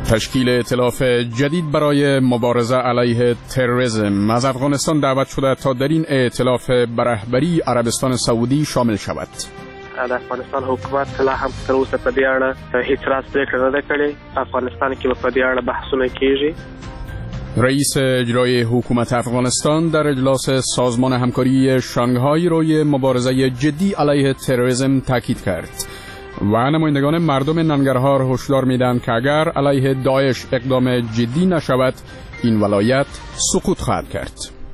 تشکیل ائتلاف جدید برای مبارزه علیه تروریسم از افغانستان دعوت شده تا در این ائتلاف به رهبری عربستان سعودی شامل شود. د افغانستان حکومت لا هم تر اوسه په دې اړه هیڅ راز پریکړه نه ده کړې. افغانستان کې په دې اړه بحثونه کیږي. رئیس اجرایی حکومت افغانستان در اجلاس سازمان همکاری شانگهای روی مبارزه جدی علیه تروریسم تاکید کرد و نمایندگان مردم ننگرهار هشدار میدهند که اگر علیه داعش اقدام جدی نشود این ولایت سقوط خواهد کرد.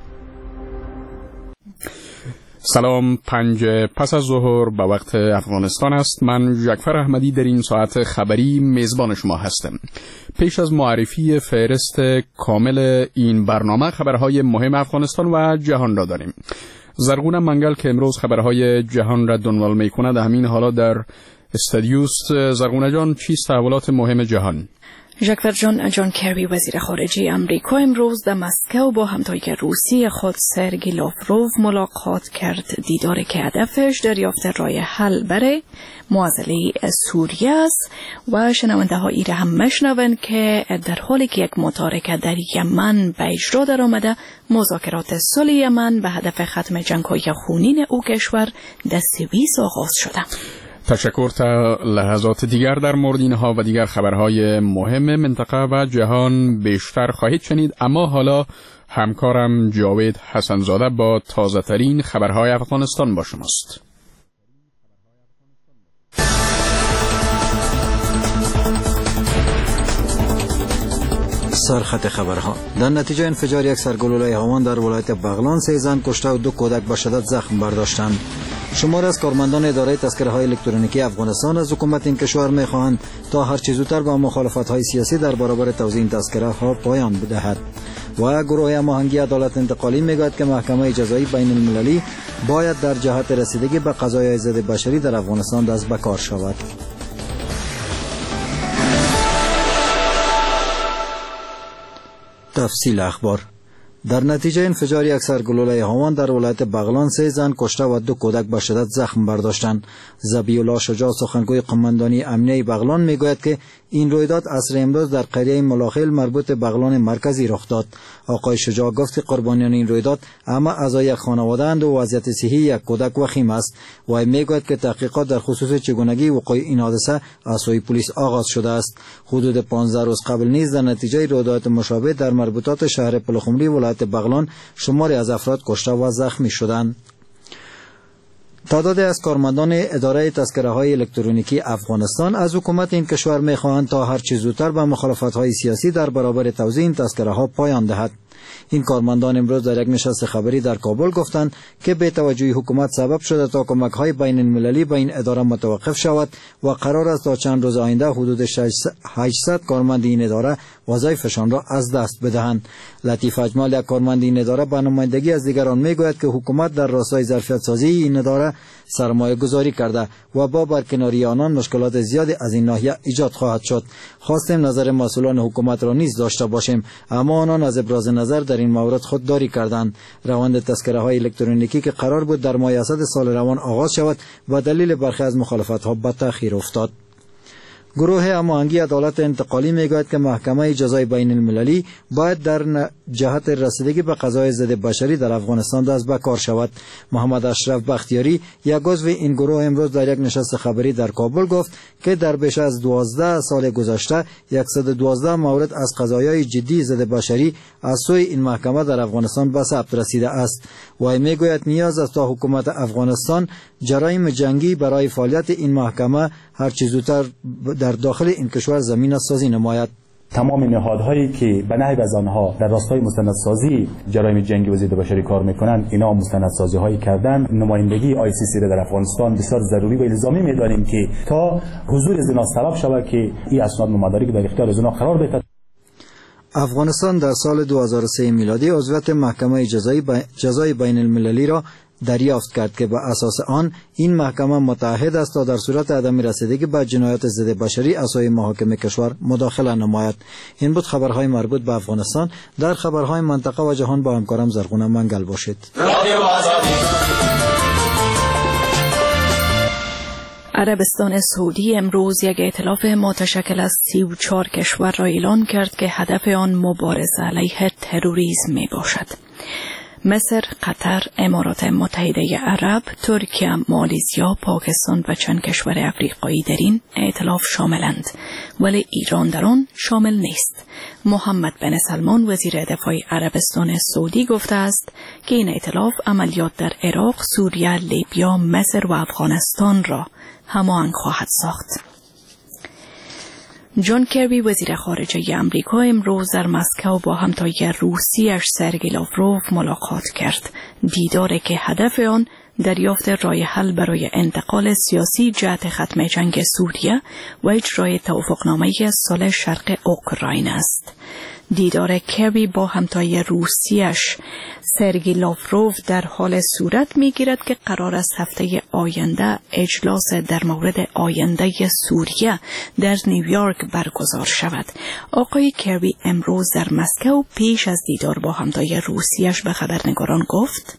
سلام، 5 پس از ظهر به وقت افغانستان است. من جعفر احمدی در این ساعت خبری میزبان شما هستم. پیش از معرفی فهرست کامل این برنامه خبرهای مهم افغانستان و جهان را داریم. زرغون منگل که امروز خبرهای جهان را دنبال می‌کند همین حالا در استادیوست. زرغونه جان، چیست تحولات مهم جهان؟ ژاکفر جان کربی وزیر خارجه امریکا امروز در مسکو با همتای روسی خود سرگی لاوروف ملاقات کرد. دیداری که هدفش دریافت راه حل برای معضله سوریه است و شنونده ها ایره هم مشنوند که در حالی که یک متارکه در یمن به اجرا در آمده، مذاکرات صلح یمن به هدف ختم جنگ‌های خونین او کشور در سوئیس آغاز شده. تشکر. تا لحظات دیگر در مورد اینها و دیگر خبرهای مهم منطقه و جهان بیشتر خواهید شنید، اما حالا همکارم جاوید حسنزاده با تازه ترین خبرهای افغانستان با شماست. سرخط خبرها: در نتیجه انفجار یک سرگلوله هاون در ولایت بغلان 3 زن کشته و 2 کودک به شدت زخم برداشتند. شمار از کارمندان اداره تذکره‌های الکترونیکی افغانستان از حکومت این کشور می‌خواهند تا هر چه زودتر با مخالفت‌های سیاسی در برابر توزیع این تذکره‌ها پایان بدهد. و گروه هماهنگی عدالت انتقالی می‌گوید که محکمه جزایی بین المللی باید در جهت رسیدگی به قضایای ضد بشری در افغانستان دست به کار شود. تفصیل اخبار: در نتیجه انفجار یک سرگلوله هاون در ولایت بغلان 3 زن کشته و 2 کودک به شدت زخم برداشتند. ذبیح الله شجاع سخنگوی قماندانی امنیه بغلان میگوید که این رویداد عصر امروز در قریه ملاخیل مربوط به بغلان مرکزی رخ داد. آقای شجاع گفت قربانیان این رویداد اما اعضای یک خانواده اند و وضعیت صحی یک کودک وخیم است و میگوید که تحقیقات در خصوص چگونگی وقوع این حادثه از سوی پلیس آغاز شده است. حدود 15 روز قبل نیز در نتیجه رویداد مشابه در مربوطات شهر پلخمری ولایت بغلان شماری از افراد کشته و زخمی شدند. تعدادی از کارمندان اداره تذکره‌های الکترونیکی افغانستان از حکومت این کشور می‌خواهند تا هر چه زودتر به مخالفت‌های سیاسی در برابر توزیع این تذکره‌ها پایان دهد. این کارمندان امروز در یک نشست خبری در کابل گفتند که به توجهی حکومت سبب شده تا کمک‌های بین المللی به این اداره متوقف شود و قرار است تا چند روز آینده حدود 800 کارمند این اداره وظایفشان را از دست بدهند. لطیف اجمال، یک کارمند این اداره، به نمایندگی از دیگران میگوید که حکومت در راستای ظرفیت سازی این اداره سرمایه گذاری کرده و با برکناری آنان مشکلات زیادی از این ناحیه ایجاد خواهد شد. خواستیم نظر مسئولان حکومت را نیز داشته باشیم، اما آنان از ابراز نظر در این مورد خودداری کردند. روند تذکره‌های الکترونیکی که قرار بود در ماه اسد سال روان آغاز شود و دلیل برخی از مخالفت‌ها به تأخیر افتاد. گروه هماهنگی عدالت انتقالی میگوید که محکمه جزای بین المللی باید در جهت رسیدگی به قضای ضد بشری در افغانستان دست به کار شود. محمد اشرف بختیاری، یک عضو این گروه، امروز در یک نشست خبری در کابل گفت که در بیش از 12 سال گذشته 112 مورد از قضایای جدی ضد بشری از سوی این محکمه در افغانستان به ثبت رسیده است و میگوید نیاز است تا حکومت افغانستان جرایم جنگی برای فعالیت این محکمه هر چه زودتر در داخل این کشور زمینه سازی نماید. تمام نهادهایی که به نحو از آنها در راستای مستندسازی جرایم جنگی و ضد بشری کار میکنند، اینا مستندسازی هایی کردن. نمایندگی ICC را در افغانستان بسیار ضروری و الزامی میدانیم که تا حضور از اینا سبب شود که این اسناد مماداری که در اختیار از اینا قرار بگیرد. افغانستان در سال 2003 میلادی عضویت محکمه جزای بین المللی را دریافت کرد که به اساس آن این محکمه متعهد است تا در صورت عدم رسیدگی به جنایات ضد بشری از سوی محاکم کشور مداخله نماید. این بود خبرهای مربوط به افغانستان. در خبرهای منطقه و جهان با همکارم زرغون منگل باشید. عربستان سعودی امروز یک ائتلاف متشکل از 34 کشور را اعلان کرد که هدف آن مبارزه علیه تروریسم می باشد. مصر، قطر، امارات متحده عرب، ترکیه، مالیزیا، پاکستان و چند کشور افریقایی در این ائتلاف شاملند، ولی ایران در آن شامل نیست. محمد بن سلمان وزیر دفاع عربستان سعودی گفته است که این ائتلاف عملیات در عراق، سوریه، لیبیا، مصر و افغانستان را هماهنگ خواهد ساخت. جان کربی وزیر خارجه آمریکا امروز در مسکو با همتای روسیش سرگئی لاوروف ملاقات کرد. دیداری که هدف آن دریافت راه حل برای انتقال سیاسی جهت ختم جنگ سوریه و اجرای توافقنامه صلح شرق اوکراین است. دیدار کربی با همتای روسیش سرگئی لاوروف در حال صورت می‌گیرد که قرار است هفته آینده اجلاس در مورد آینده سوریه در نیویورک برگزار شود. آقای کربی امروز در مسکو پیش از دیدار با همتای روسیش به خبرنگاران گفت: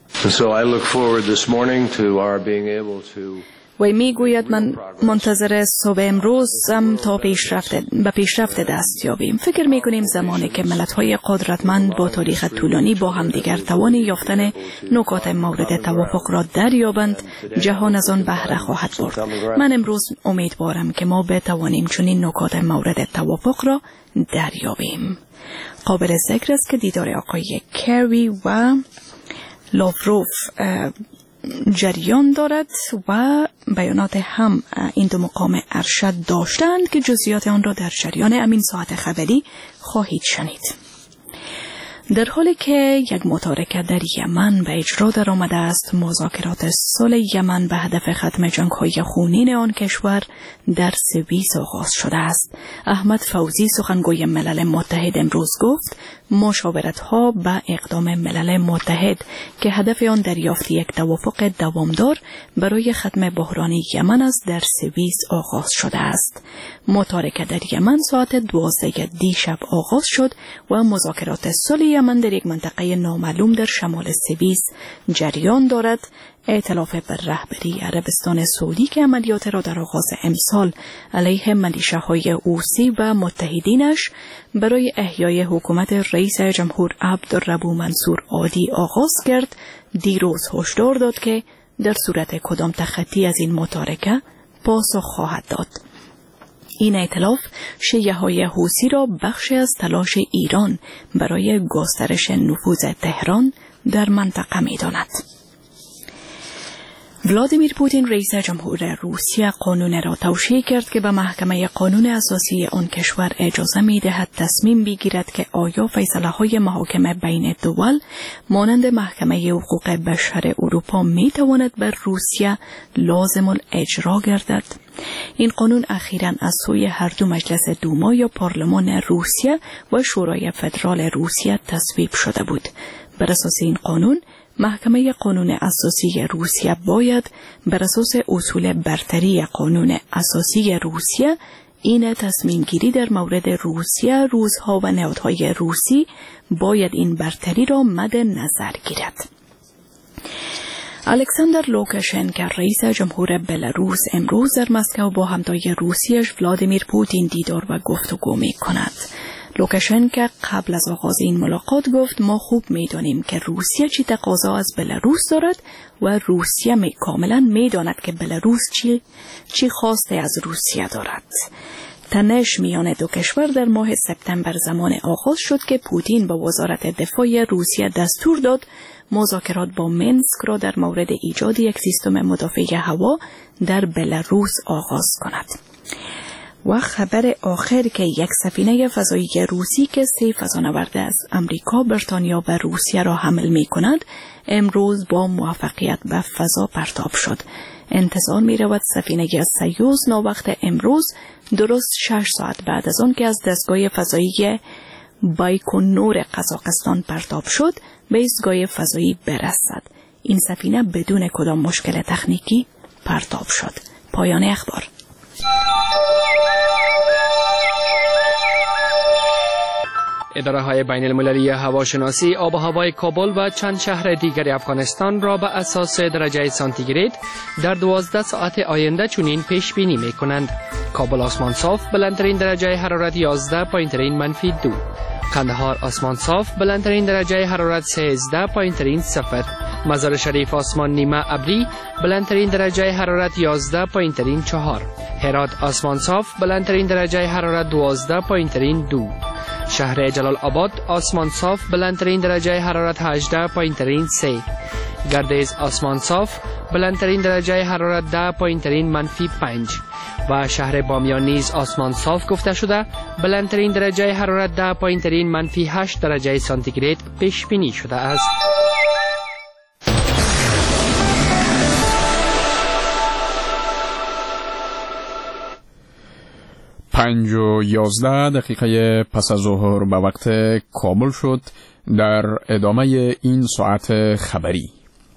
و میگوید من منتظر صبح امروزم تا به پیشرفت دست یابیم. فکر میکنیم زمانی که ملت‌های قدرتمند با تاریخ طولانی با همدیگر توان یافتن نکات مورد توافق را دریابند، جهان از آن بهره خواهد برد. من امروز امیدوارم که ما بتوانیم چنین نکات مورد توافق را دریابیم. قابل ذکر است که دیدار آقای کربی و لاوروف جریان دارد و بیانات هم این دو مقام ارشد داشتند که جزئیات آن را در جریان همین ساعت خبری خواهید شنید. در حالی که یک متارکه در یمن به اجرا در آمده است، مذاکرات صلح یمن به هدف ختم جنگ‌های خونین آن کشور در سوئیس آغاز شده است. احمد فوزی سخنگوی ملل متحد امروز گفت مشاورت‌ها به اقدام ملل متحد که هدف آن دریافت یک توافق دوامدار برای ختم بحران یمن است در سوئیس آغاز شده است. متارکه در یمن ساعت 12 دیشب آغاز شد و مذاکرات صلح یمن در یک منطقه نامعلوم در شمال سوئیس جریان دارد. ائتلاف بر رهبری عربستان سعودی که عملیات را در آغاز امسال علیه ملیشه‌های حوثی و متحدینش برای احیای حکومت رئیس جمهور عبدالربو منصور هادی آغاز کرد، دیروز هشدار داد که در صورت کدام تخطی از این متارکه پاسخ خواهد داد. این ائتلاف شیعه‌های حوثی را بخشی از تلاش ایران برای گسترش نفوذ تهران در منطقه می‌داند. ولادیمیر پوتین رئیس جمهور روسیه قانون را توشیح کرد که به محکمه قانون اساسی آن کشور اجازه می‌دهد تصمیم بگیرد که آیا فیصله‌های محاکم بین دول مانند محکمه حقوق بشر اروپا می‌تواند بر روسیه لازم الاجرا گردد. این قانون اخیراً از سوی هر دو مجلس دوما یا پارلمان روسیه و شورای فدرال روسیه تصویب شده بود. بر اساس این قانون محکمه قانون اساسی روسیه باید بر اساس اصول برتری قانون اساسی روسیه این تصمیم گیری در مورد روسیه، روزها و نهادهای روسی باید این برتری را مد نظر گیرد. الکساندر لوکاشنکو رئیس جمهور بلاروس امروز در مسکو با همتای روسیش ولادیمیر پوتین دیدار و گفتگو می کند. لوکاشنکو قبل از آغاز این ملاقات گفت ما خوب می‌دانیم که روسیه چی تقاضا از بلاروس دارد و روسیه کاملا می‌داند که بلاروس چی خواسته از روسیه دارد. تنش میان دو کشور در ماه سپتامبر زمان آغاز شد که پوتین با وزارت دفاع روسیه دستور داد مذاکرات با منسک را در مورد ایجاد یک سیستم مدافع هوا در بلاروس آغاز کند. و خبر آخر که یک سفینه فضایی روسی که 3 فضانورد از امریکا، بریتانیا و روسیه را حمل می کند امروز با موفقیت به فضا پرتاب شد. انتظار می رود سفینه سیوز ناوقت امروز درست 6 ساعت بعد از آن که از دستگاه فضایی بایکونور قزاقستان پرتاب شد به ایستگاه فضایی برسد. این سفینه بدون کدام مشکل تکنیکی پرتاب شد. پایان اخبار. اداره‌های بین‌المللی هواشناسی آب و هوای کابل و چند شهر دیگر افغانستان را به اساس درجه سانتیگراد در 12 ساعت آینده چنین پیش بینی می‌کنند: کابل آسمان صاف، بلندترین درجه حرارت 11، پایین‌ترین -2. قندهار آسمان صاف، بلندترین درجه حرارت 13، پایین‌ترین 0. مزار شریف آسمان نیمه ابری، بلندترین درجه حرارت 11، پایین‌ترین 4. هرات آسمان صاف، بلندترین درجه حرارت 12، پایین‌ترین 2. شهر جلال آباد آسمان صاف، بلندترین درجه حرارت 18، پایین‌ترین 3. گردیز آسمان صاف، بلندترین درجه حرارت 10، پایین‌ترین -5. و شهر بامیان نیز آسمان صاف گفته شده، بلندترین درجه حرارت 10، پایین‌ترین -8 درجه سانتیگراد پیش بینی شده است. 5:11 پس از ظهر به وقت کابل شد. در ادامه این ساعت خبری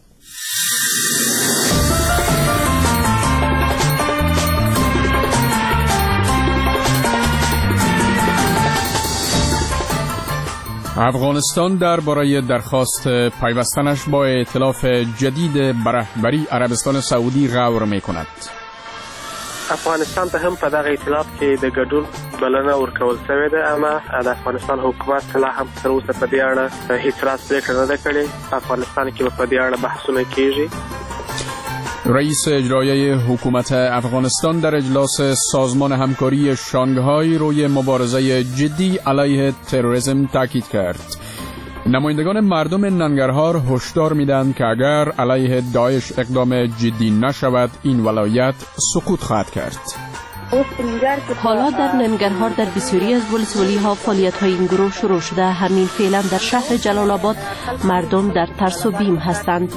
افغانستان درباره درخواست پیوستنش با ائتلاف جدید به رهبری عربستان سعودی غور می‌کند. افغانستان ته هم په دغه ائتلاف کې د ګډون بلنه ورکول شوې ده، اما د افغانستان حکومت لا هم تر اوسه په دې اړه هیڅ راست پرېکړه نه ده کړې. افغانستان کې په دې اړه بحثونه کېږي. رئیس اجرایی حکومت افغانستان در اجلاس سازمان همکاری شانگهای روی مبارزه جدی علیه تروریسم تاکید کرد. نمایندگان مردم ننگرهار هشدار میدهند که اگر علیه داعش اقدام جدی نشود این ولایت سقوط خواهد کرد. حالا در ننگرهار در بسیاری از ولسوالی‌ها فعالیت‌های این گروه شروع شده. همین فعلا در شهر جلال آباد مردم در ترس و بیم هستند.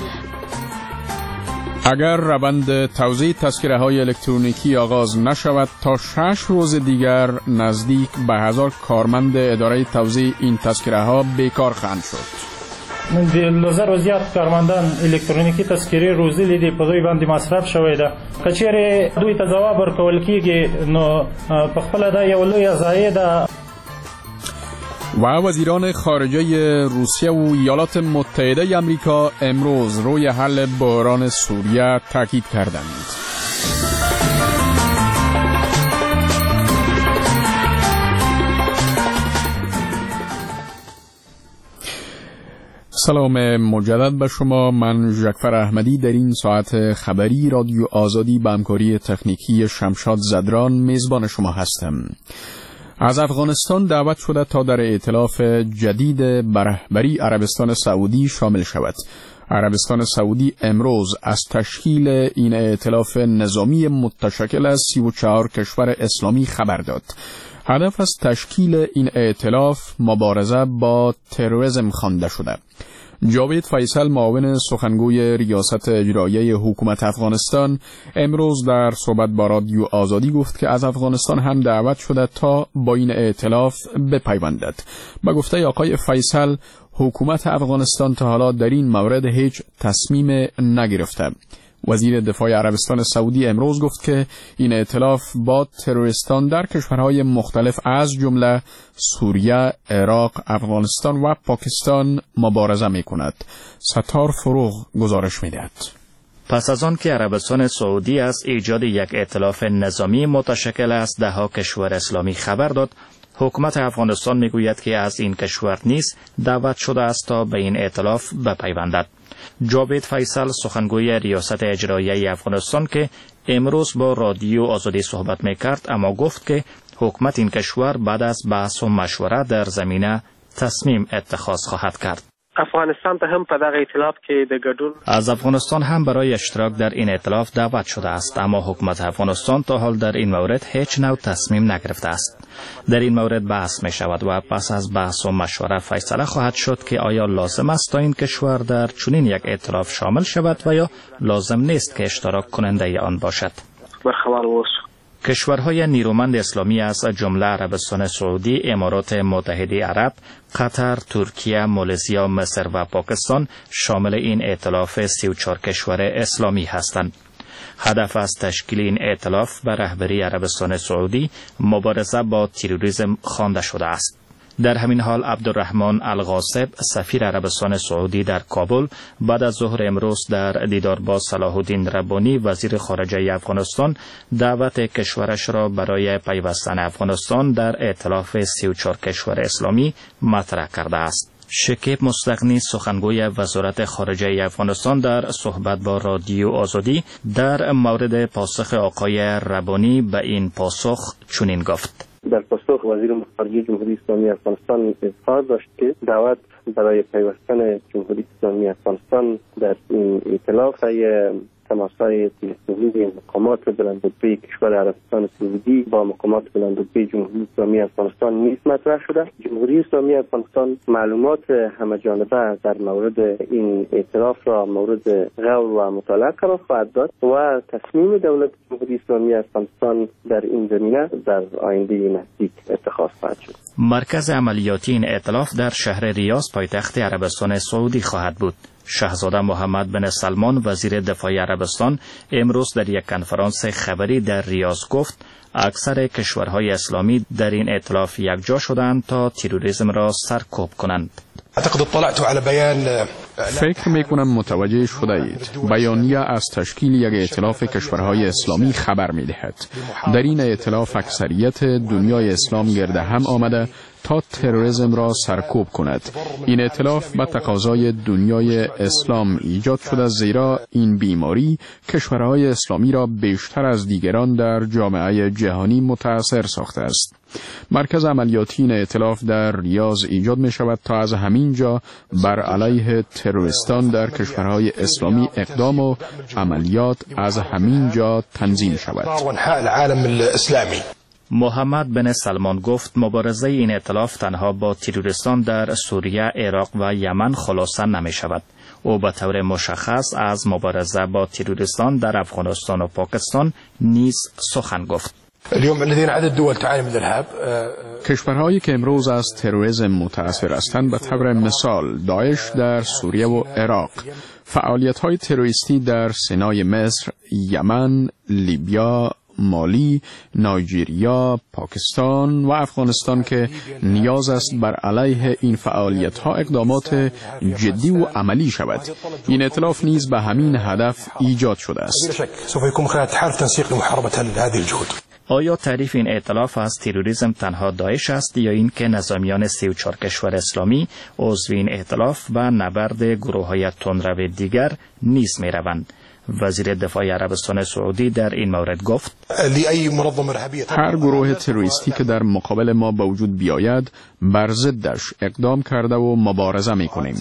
اگر روند توزیع تذکره‌های الکترونیکی آغاز نشود تا 6 روز دیگر نزدیک به 1000 کارمند اداره توزیع این تذکره‌ها بیکار خواهند شد. د لزر و زیات کارمندان الکترونیکی تذکره روزی لیدي په دوی باندې مصرف شوی ده. کچېره دوی ته ځواب ورکول کیږي نو په خپل دا یو لوی ضایعه ده. و وزیران خارجه روسیه و ایالات متحده آمریکا امروز روی حل بحران سوریه تاکید کردند. سلام مجدد به شما. من ژکفر احمدی در این ساعت خبری رادیو آزادی به همکاری تکنیکی شمشاد زدران میزبان شما هستم. از افغانستان دعوت شده تا در ائتلاف جدید به رهبری عربستان سعودی شامل شود. عربستان سعودی امروز از تشکیل این ائتلاف نظامی متشکل از 34 کشور اسلامی خبر داد. هدف از تشکیل این ائتلاف مبارزه با تروریسم خوانده شده. جاوید فیصل معاون سخنگوی ریاست اجرایی حکومت افغانستان امروز در صحبت با رادیو آزادی گفت که از افغانستان هم دعوت شده تا با این ائتلاف بپیوندد. با گفته آقای فیصل حکومت افغانستان تا حالا در این مورد هیچ تصمیم نگرفته. وزیر دفاع عربستان سعودی امروز گفت که این ائتلاف با تروریستان در کشورهای مختلف از جمله سوریه، عراق، افغانستان و پاکستان مبارزه می کند. ستار فروغ گزارش می دهد. پس از آن که عربستان سعودی از ایجاد یک ائتلاف نظامی متشکل از 10 کشور اسلامی خبر داد، حکومت افغانستان می گوید که از این کشور نیز دعوت شده است تا به این ائتلاف بپیوندد. جاوید فیصل سخنگوی ریاست اجرایی افغانستان که امروز با رادیو آزادی صحبت میکرد اما گفت که حکومت این کشور بعد از بحث و مشوره در زمینه تصمیم اتخاذ خواهد کرد. افغانستان ته هم په دغه ائتلاف کې د ګډون از افغانستان هم برای اشتراک در این ائتلاف دعوت شده است، اما حکومت افغانستان تا حال در این مورد هیچ نوع تصمیم نگرفته است. در این مورد بحث می شود و پس از بحث و مشوره فیصله خواهد شد که آیا لازم است تا این کشور در چنین یک ائتلاف شامل شود و یا لازم نیست که اشتراک کننده آن باشد. کشورهای نیرومند اسلامی از جمله عربستان سعودی، امارات متحده عرب، قطر، ترکیه، مالزیا، مصر و پاکستان شامل این ائتلاف 34 کشور اسلامی هستند. هدف از تشکیل این ائتلاف به رهبری عربستان سعودی مبارزه با تروریسم خوانده شده است. در همین حال عبدالرحمن الغاصب سفیر عربستان سعودی در کابل بعد از ظهر امروز در دیدار با صلاح الدین ربانی وزیر خارجه افغانستان دعوت کشورش را برای پیوستن افغانستان در ائتلاف 34 کشور اسلامی مطرح کرده است. شکیب مصدقنی سخنگوی وزارت خارجه افغانستان در صحبت با رادیو آزادی در مورد پاسخ آقای ربانی به این پاسخ چنین گفت: در پاسخ وزیر خارجه جمهوری اسلامی افغانستان اظهار داشت که دعوت برای پیوستن جمهوری اسلامی افغانستان در این ائتلاف تماس‌های تلفنی مقامات بلندرتبه کشور عربستان سعودی با مقامات بلندرتبه جمهوری اسلامی افغانستان نیز مطرح شده. جمهوری اسلامی افغانستان معلومات همه‌جانبه در مورد این ائتلاف را مورد غور و مطالعه قرار خواهد داد و تصمیم دولت جمهوری اسلامی افغانستان در این زمینه در آینده نزدیک اتخاذ خواهد شد. مرکز عملیاتی این ائتلاف در شهر ریاض پایتخت عربستان سعودی خواهد بود. شاهزاده محمد بن سلمان وزیر دفاع عربستان امروز در یک کنفرانس خبری در ریاض گفت اکثر کشورهای اسلامی در این ائتلاف یکجا شدند تا تروریسم را سرکوب کنند. فکر میکنم متوجه شده اید. بیانیه از تشکیل یک ائتلاف کشورهای اسلامی خبر میدهد. در این ائتلاف اکثریت دنیای اسلام گرد هم آمده تا تروریسم را سرکوب کند. این ائتلاف به تقاضای دنیای اسلام ایجاد شده، زیرا این بیماری کشورهای اسلامی را بیشتر از دیگران در جامعه جهانی متاثر ساخته است. مرکز عملیاتی این ائتلاف در ریاض ایجاد می شود تا از همین جا بر علیه تروریستان در کشورهای اسلامی اقدام و عملیات از همین جا تنظیم شود. محمد بن سلمان گفت مبارزه این ائتلاف تنها با تروریستان در سوریه، عراق و یمن خلاصه نمی شود. او به طور مشخص از مبارزه با تروریستان در افغانستان و پاکستان نیز سخن گفت. کشورهایی که امروز از تروریسم متاثر هستند به طور مثال داعش در سوریه و عراق، فعالیت‌های تروریستی در سینای مصر، یمن، لیبیا، مالی، نایجریا، پاکستان و افغانستان که نیاز است بر علیه این فعالیت‌ها اقدامات جدی و عملی شود. این ائتلاف نیز به همین هدف ایجاد شده است. آیا تعریف این ائتلاف از تروریسم تنها داعش است یا اینکه نظامیان 34 کشور اسلامی عضو این ائتلاف به نبرد گروه‌های تندرو دیگر نیز می‌روند؟ وزیر دفاع عربستان سعودی در این مورد گفت هر گروه تروریستی که در مقابل ما به وجود بیاید بر ضدش اقدام کرده و مبارزه می‌کنیم.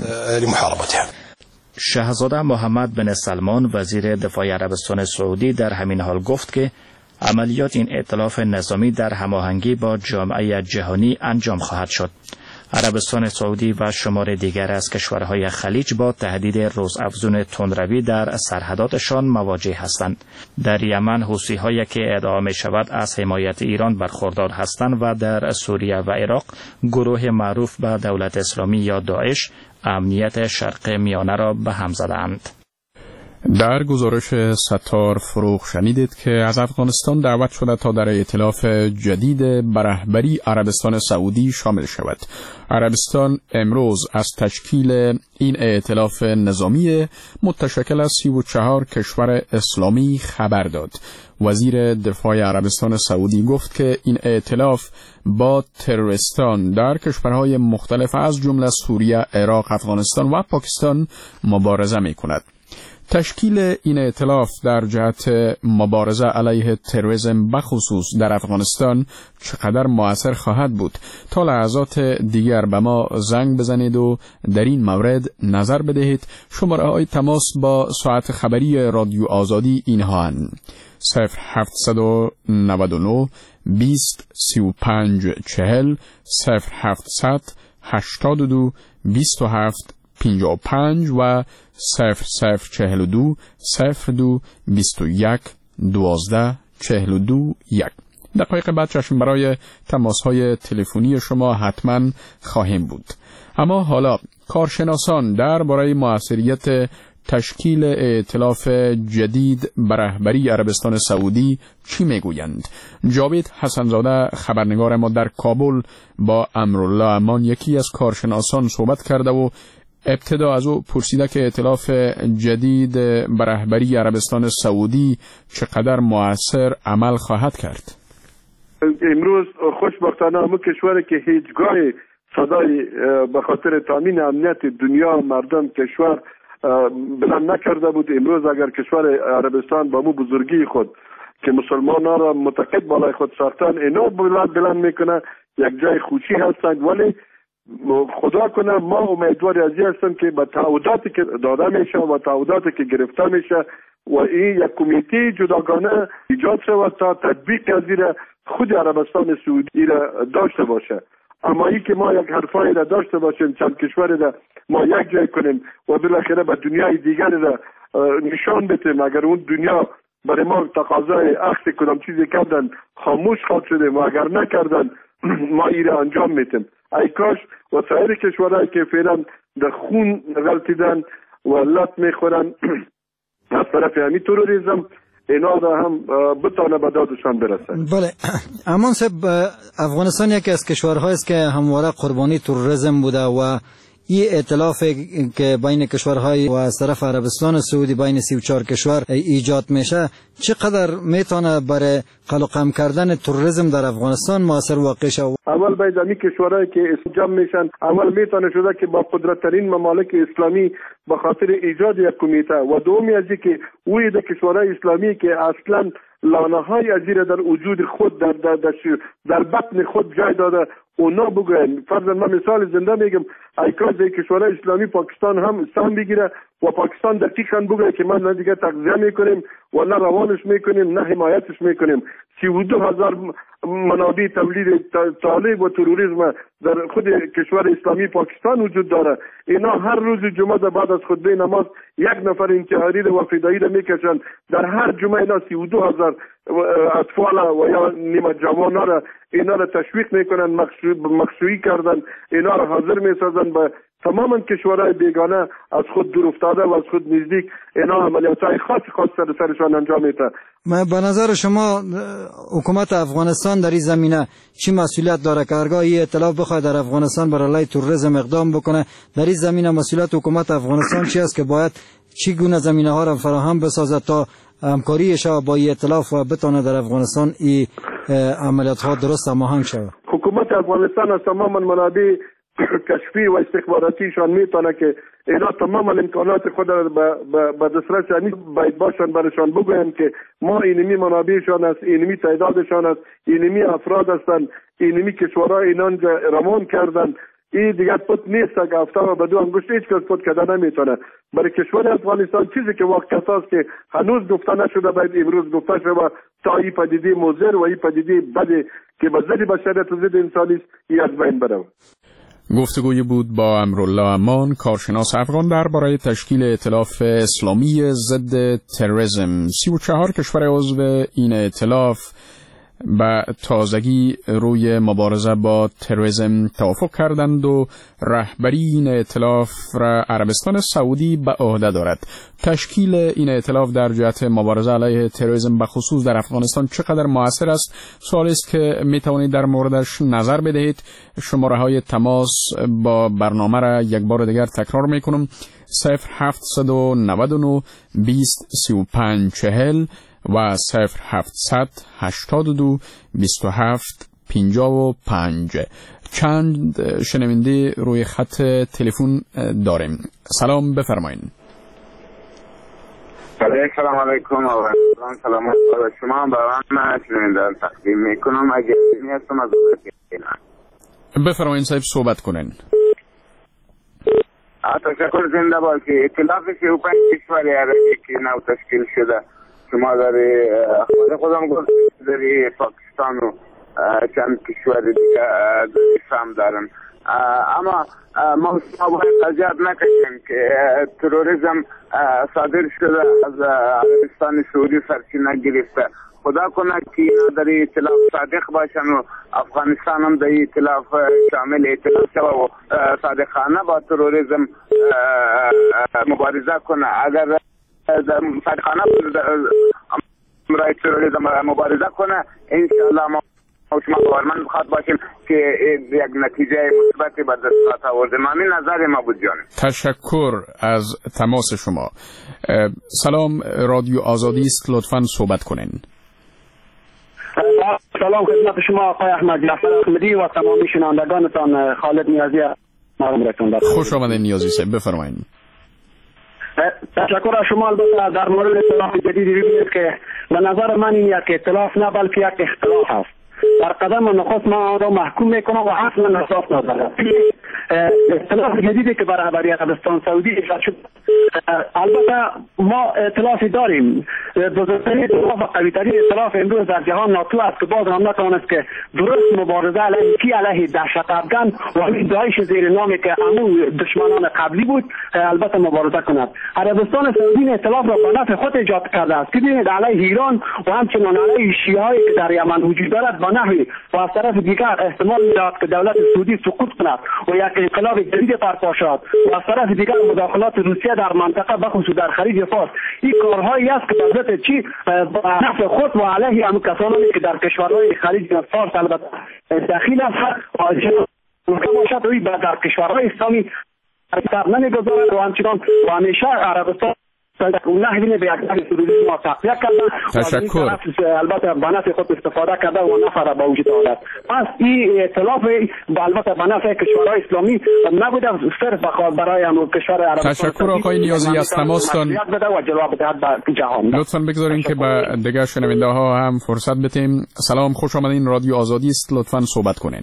شاهزاده محمد بن سلمان وزیر دفاع عربستان سعودی در همین حال گفت که عملیات این ائتلاف نظامی در هماهنگی با جامعه جهانی انجام خواهد شد. عربستان سعودی و شمار دیگر از کشورهای خلیج با تهدید روزافزون تندروی در سرحداتشان مواجه هستند. در یمن حوثی‌هایی که ادعا می‌شود از حمایت ایران برخوردار هستند و در سوریه و عراق گروه معروف به دولت اسلامی یا داعش امنیت شرق میانه را به هم زدند. در گزارش ستار فروغ شنیدید که از افغانستان دعوت شده تا در ائتلاف جدید به رهبری عربستان سعودی شامل شود. عربستان امروز از تشکیل این ائتلاف نظامی متشکل از 34 کشور اسلامی خبر داد. وزیر دفاع عربستان سعودی گفت که این ائتلاف با تروریستان در کشورهای مختلف از جمله سوریه، عراق، افغانستان و پاکستان مبارزه می‌کند. تشکیل این ائتلاف در جهت مبارزه علیه تروریسم بخصوص در افغانستان چقدر مؤثر خواهد بود؟ تا لحظات دیگر به ما زنگ بزنید و در این مورد نظر بدهید. شماره‌های تماس با ساعت خبری رادیو آزادی اینها هستند: 0799 20 35 40 0700 82 27 55 و 0042 02 21 12 42 1. دقایق بعد چشم برای تماس‌های تلفنی شما حتما خواهیم بود. اما حالا کارشناسان درباره موثریت تشکیل ائتلاف جدید به رهبری عربستان سعودی چی میگویند؟ جاوید حسنزاده خبرنگار ما در کابل با امرالله امان یکی از کارشناسان صحبت کرده و ابتدا از او پرسیده که ائتلاف جدید به رهبری عربستان سعودی چقدر مؤثر عمل خواهد کرد. امروز خوشبختانه همون کشوری که هیچگاه صدای به خاطر تامین امنیت دنیا مردم کشور بلند نکرده بود، امروز اگر کشور عربستان با مو بزرگی خود که مسلمان ها را متقد بالای خود ساختن اینا بلند میکنه، یک جای خوشی هستند. ولی خدا کنه ما امیدوار ازی هستم که با تعهداتی که داده میشه و تعهداتی که گرفته میشه و این یک کمیته جداگانه ایجاد شود تا تطبیق از این خود عربستان سعودی را داشته باشه. اما ای که ما یک حرفایی را داشته باشیم، چند کشوری را ما یک جای کنیم و بالاخره به دنیای دیگری را نشان بدیم، اگر اون دنیا برای ما تقاضای عکس کدام چیزی کردن خاموش خواهد شدیم و اگر نکردن ما ای را انجام میتیم. ای کاش و سایر کشورهایی که فعلا در خون غلطیدن و لط میخورن از طرف همین تروریسم اینا را هم بتانه به دادشان برسن. بله، امان صاحب، افغانستان یکی از کشورهایی است که همواره قربانی تروریسم بوده و این ائتلاف که بین کشورهای و از طرف عربستان سعودی بین 34 کشور ایجاد میشه چقدر میتونه برای قلقم کردن تروریسم در افغانستان موثر واقع شه؟ اول باید امی کشورهایی که جمع میشن اول میتونه شده که با قدرتترین ممالک اسلامی به خاطر ایجاد یک کمیته و دومی از که اوی در کشورهای اسلامی که اصلا لانه های ازیر در وجود خود در بطن خود جای داده اونا بگوین. فرضاً من مثال زنده میگم، ای کاش در کشورهای اسلامی پاکستان هم سهم بگیره و پاکستان دقیقاً بگه که من دیگه تغذیه میکنیم و نه روانش میکنیم نه حمایتش میکنیم. 32,000 منابع تولید طالب و تروریسم در خود کشور اسلامی پاکستان وجود داره. اینا هر روز جمعه بعد از خطبه نماز یک نفر انتحاری و فدایی را میکشن. در هر جمعه اینا 32,000 اطفال و یا نیمه جوان را اینا را تشویق میکنن، مخشویی کردن، اینا را حاضر میسازن به تماما کشورهای بیگانه از خود دور افتاده و از خود نزدیک اینا عملیاتهای خاص سرشان انجام میده. به نظر شما حکومت افغانستان در این زمینه چی مسئولیت داره که هرگاه این ائتلاف بخواد در افغانستان برای علیه تروریسم اقدام بکنه؟ در این زمینه مسئولیت حکومت افغانستان چی است که باید چی گونه زمینه ها را فراهم بسازد تا همکاریش با این ائتلاف و بتونه در افغانستان این عملیات ها درست هماهنگ شود؟ حکومت افغانستان از تمام منابع کشفی و استخباراتیشان میتونه که اینا تمام امکانات خود به دسترس باید باشن برشان بگوین که ما اینمی منابعشان است، اینمی تعدادشان است، اینمی افراد هستند، اینمی کشورها اینان روان کردن. این دیگر پت نیست که هفته و بدو انگشت هیچ کس پت کردن نمیتونه. برای کشور افغانستان چیزی که واقعیت است که هنوز گفته نشده باید امروز گفته شود تا این پدیده مضر و این پدیده بده که به ضد بشریت و ضد انسانی است این از بین بره. گفتگوی بود با امرالله امان، کارشناس افغان درباره تشکیل ائتلاف اسلامی ضد تروریسم. 34 کشور عضو این ائتلاف به تازگی روی مبارزه با تروریسم توافق کردند و رهبری این ائتلاف را عربستان سعودی به عهده دارد. تشکیل این ائتلاف در جهت مبارزه علیه تروریسم به خصوص در افغانستان چقدر مؤثر است؟ سوالی است که می توانید در موردش نظر بدهید. شماره های تماس با برنامه را یک بار دیگر تکرار می کنم: 0799 20 35 40 و 0782 27 55. چند شنونده روی خط تلفن داریم. سلام، بفرمایید. سلام علیکم و سلام علیکم. شما با من شنونده تقدیم میکنم. اگر نیستم از بفرمایید صاحب، صحبت کنین. تشکر. زنده باشید. ائتلاف 35 کشور عربی که نو تشکیل شده، شما در خودم گفتید در پاکستان و چند کشور دیگه سهم دارن. اما ما باید اذیت نکشیم که تروریسم صادر شده از عربستان سعودی سرچینه گرفته. خدا کنه که در ائتلاف صادق باشن و افغانستان هم در ائتلاف شامل ائتلاف شوه و صادقانه با تروریسم مبارزه کنه. اگر صادقانه برای تروریسم مبارزه کنه انشاءالله ما شما باورمند خواهد باشیم که یک نتیجه مثبتی به دست آورده. همین نظر ما بود جان. تشکر از تماس شما. سلام، رادیو آزادی است، لطفاً صحبت کنین. سلام خدمت شما آقای احمد جعفر احمدی و تمامی شنوندگانتان. خالد نیازی خوش آمدین نیازی صاحب، بفرمایید. تشکر از شما. البته در مورد اختلاف جدیدی ببینید که به نظر من این یک اختلاف نه بلکه یک اختلاف است. در قدم نخست ما را محکوم میکنم و اصلا اساس ندارد. اختلاف جدیدی که برای عربستان سعودی ایجاد شد، البته ما اختلافی داریم. بزرگترین اختلاف و قوی‌ترین اختلاف امروز در جهان ناتو است که باز هم نتوانست که درست مبارزه علیه دهشت افغان و همین داعش زیر نامی که همون دشمنان قبلی بود البته مبارزه کند. عربستان سعودی اختلاف را به نفع خود ایجاد کرده است. ببینید علیه ایران و همچنان علیه شیعه‌ای که در یمن وجود دارد به نحوی و از طرف دیگر احتمال می‌دهد که دولت سعودی سقوط کند و یک انقلاب جدید برپا شود و از طرف دیگر مداخلات روسیه در منطقه بخصوص در خلیج فارس. این کارهایی است که به ضد چی به نفع خود و علیه هم کسانی که در کشورهای خلیج فارس البته دخیل است و باشد روی در کشورهای اسلامی اثر نمی‌گذارد و همچنان و همیشه عربستان تشکر. البته به نفع خود استفاده کرده و نفع به وجود آورد. پس این ائتلاف البته به نفع کشورهای اسلامی نبوده، صرف برای کشور عربستان. تشکر آقای نیازی از تماستان. لطفاً بگذارین که به دیگر شنونده ها هم فرصت بدیم. سلام، خوش آمدین، رادیو آزادی است، لطفاً صحبت کنین.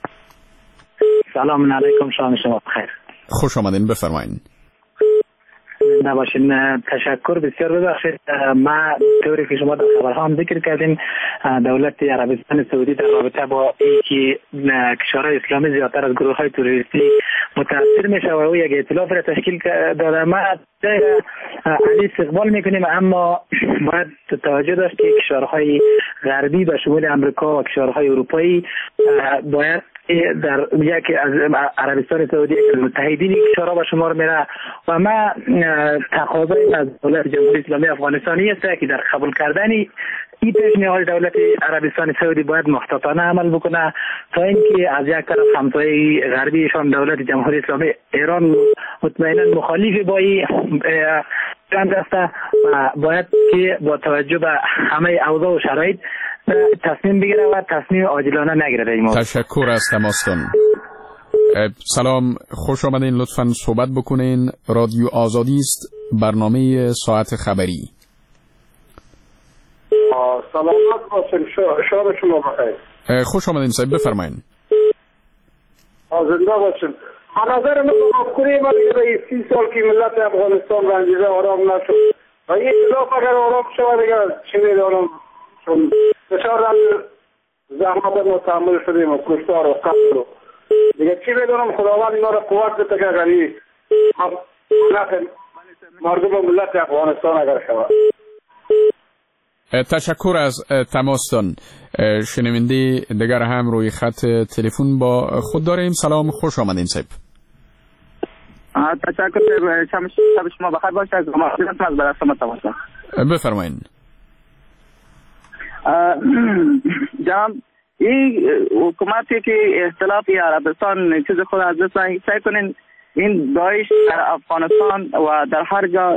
سلام علیکم، شام شما بخیر. خوش آمدین، بفرمایید. نباشین. تشکر بسیار. ببخشید ما طوری که شما در خبرها هم ذکر کردین دولت عربستان سعودی در رابطه با اینکه کشورهای اسلامی زیادتر از گروه‌های تروریستی متاثر میشه و یک ائتلاف را تشکیل داده، ما علی استقبال میکنیم، اما باید توجه داشت که کشورهای غربی به شمول امریکا و کشورهای اروپایی باید در یکی از عربستان سعودی که متحدین کشورها به شمار میره و ما تقاضای از دولت جمهوری اسلامی افغانستانی است که در قبول کردن این پیشنهاد دولت عربستان سعودی باید محتاطانه عمل بکنه تا اینکه از یک طرف همسایه غربیشان دولت جمهوری اسلامی ایران مطمئنا مخالف با این است و باید که با توجه به همه اوضاع و شرایط تصمیم بگیره و تصمیم عاجلانه نگیره. تشکر از تماستان. سلام، خوش آمدین، لطفاً صحبت بکنین. رادیو آزادی است، برنامه ساعت خبری. سلامت باشین، شب شما بخیر. خوش آمدین صاحب، بفرمایین. زنده باشین. به نظر من مفکوره ما دیگه 30 سال که ملت افغانستان رنجیده آرام نشد و این اختلاف اگر آرام شود دیگه چی میدانم، چون بسیار زحمت ما تحمل شدیم و کشتار و قتل و دیگه چی میدانم. خداوند اینا را قوت بده که اگر مردم و ملت افغانستان اگر شود. تشکر از تماستان. شنونده دیگر هم روی خط تلفن با خود داریم. سلام، خوش آمدین صاحب. تشکر. شب شما بخیر باشه. از برای تماشا بفرمایین. جناب، این حکومتی که اختلاف عربستان چیز خود از دست سعی کنین این داعش در افغانستان و در هر جا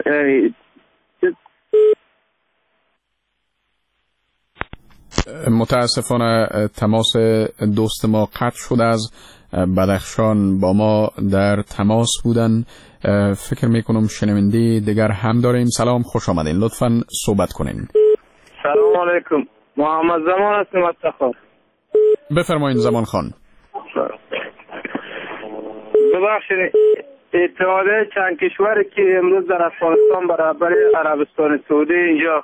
متاسفانه تماس دوست ما قطع شد. از بدخشان با ما در تماس بودن. فکر میکنم شنونده دیگر هم داریم. سلام، خوش آمدین، لطفاً صحبت کنین. سلام علیکم، محمد زمان هستم از تخار. بفرمایید زمان خان. ببخشید، اتحاده چند کشوری که امروز در افغانستان برابر عربستان سعودی اینجا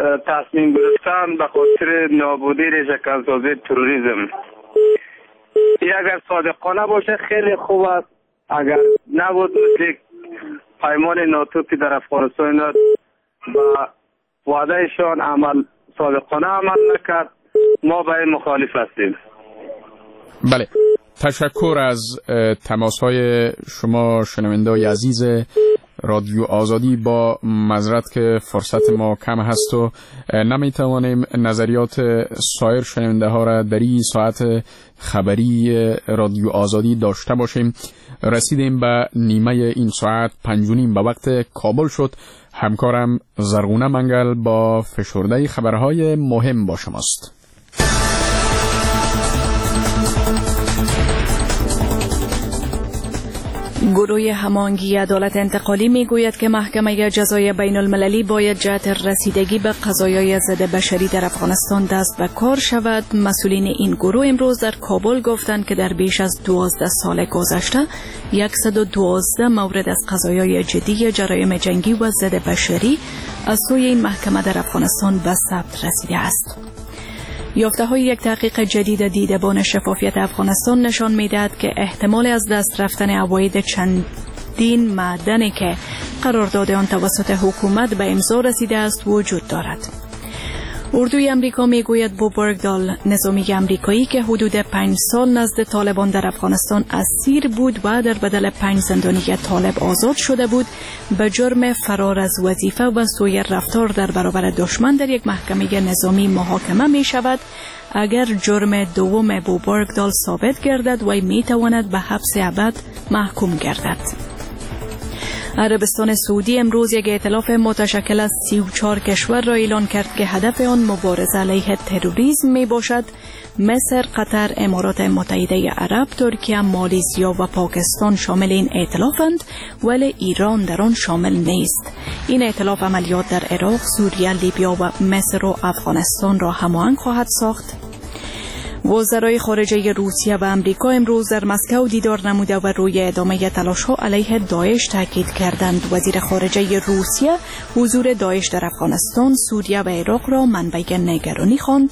تصمیم گرفتن به خاطر نابودی ریشه‌کنسازی تروریسم. اگر صادقانه باشه خیلی خوب است، اگر نبود مثل پیمان ناتو که در افغانستان با وعدهشان عمل صادقانه عمل نکرد، ما به این مخالف هستیم. بله، تشکر از تماس‌های شما شنونده‌های عزیز رادیو آزادی. با معذرت که فرصت ما کم هست و نمیتوانیم نظریات سایر شنونده ها را در این ساعت خبری رادیو آزادی داشته باشیم. رسیدیم به نیمه این ساعت 5:30 به وقت کابل شد. همکارم زرغونه منگل با فشرده خبرهای مهم با شماست. گروه هماهنگی عدالت انتقالی میگوید که محکمه جزای بین المللی باید جهت رسیدگی به قضایای ضد بشری در افغانستان دست به کار شود. مسئولین این گروه امروز در کابل گفتند که در بیش از 12 سال گذشته 112 مورد از قضایای جدی جرایم جنگی و ضد بشری از سوی این محکمه در افغانستان به ثبت رسیده است. یافته‌های یک تحقیق جدید دیدبان شفافیت افغانستان نشان می‌دهد که احتمال از دست رفتن عواید چندین معدنی که قرارداد آن توسط حکومت به امضا رسیده است وجود دارد. اردوی امریکا میگوید بوب برگدال، نظامی امریکایی که حدود 5 سال نزد طالبان در افغانستان اسیر بود و در بدل 5 زندانی طالب آزاد شده بود، به جرم فرار از وظیفه و سوء رفتار در برابر دشمن در یک محکمه نظامی محاکمه می شود. اگر جرم دوم بوب برگدال ثابت گردد و می تواند به حبس ابد محکوم گردد. عربستان سعودی امروز یک ائتلاف متشکل از 34 کشور را اعلان کرد که هدف آن مبارزه علیه تروریسم می باشد. مصر، قطر، امارات متحده عرب، ترکیه، مالیزیا و پاکستان شامل این ائتلافند، ولی ایران در آن شامل نیست. این ائتلاف عملیات در عراق، سوریه، لیبیا و مصر و افغانستان را هماهنگ خواهد ساخت. وزرای خارجه روسیه و امریکا امروز در مسکو دیدار نموده و روی ادامه تلاش‌ها علیه داعش تاکید کردند. وزیر خارجه روسیه حضور داعش در افغانستان، سوریه و عراق را منبع نگرانی خواند.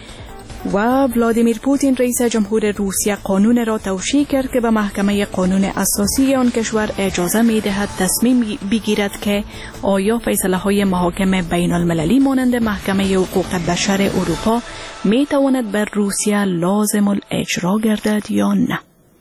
و ولادیمیر پوتین رئیس جمهور روسیه قانون را توشیح کرد که به محکمه قانون اساسی آن کشور اجازه می‌دهد تصمیم بگیرد که آیا فیصله‌های محاکم بین المللی مانند محکمه حقوق بشر اروپا می‌تواند بر روسیه لازم الاجرا گردد یا نه.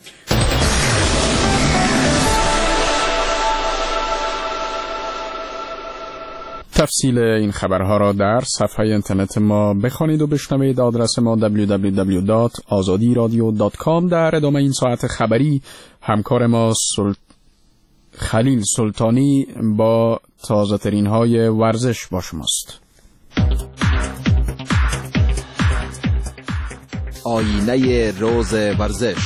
تفصیل این خبرها را در صفحه اینترنت ما بخوانید و بشنوید. آدرس ما www.azadiradio.com. در ادامه این ساعت خبری همکار ما خلیل سلطانی با تازه ترین های ورزش با شماست. آینه روز ورزش.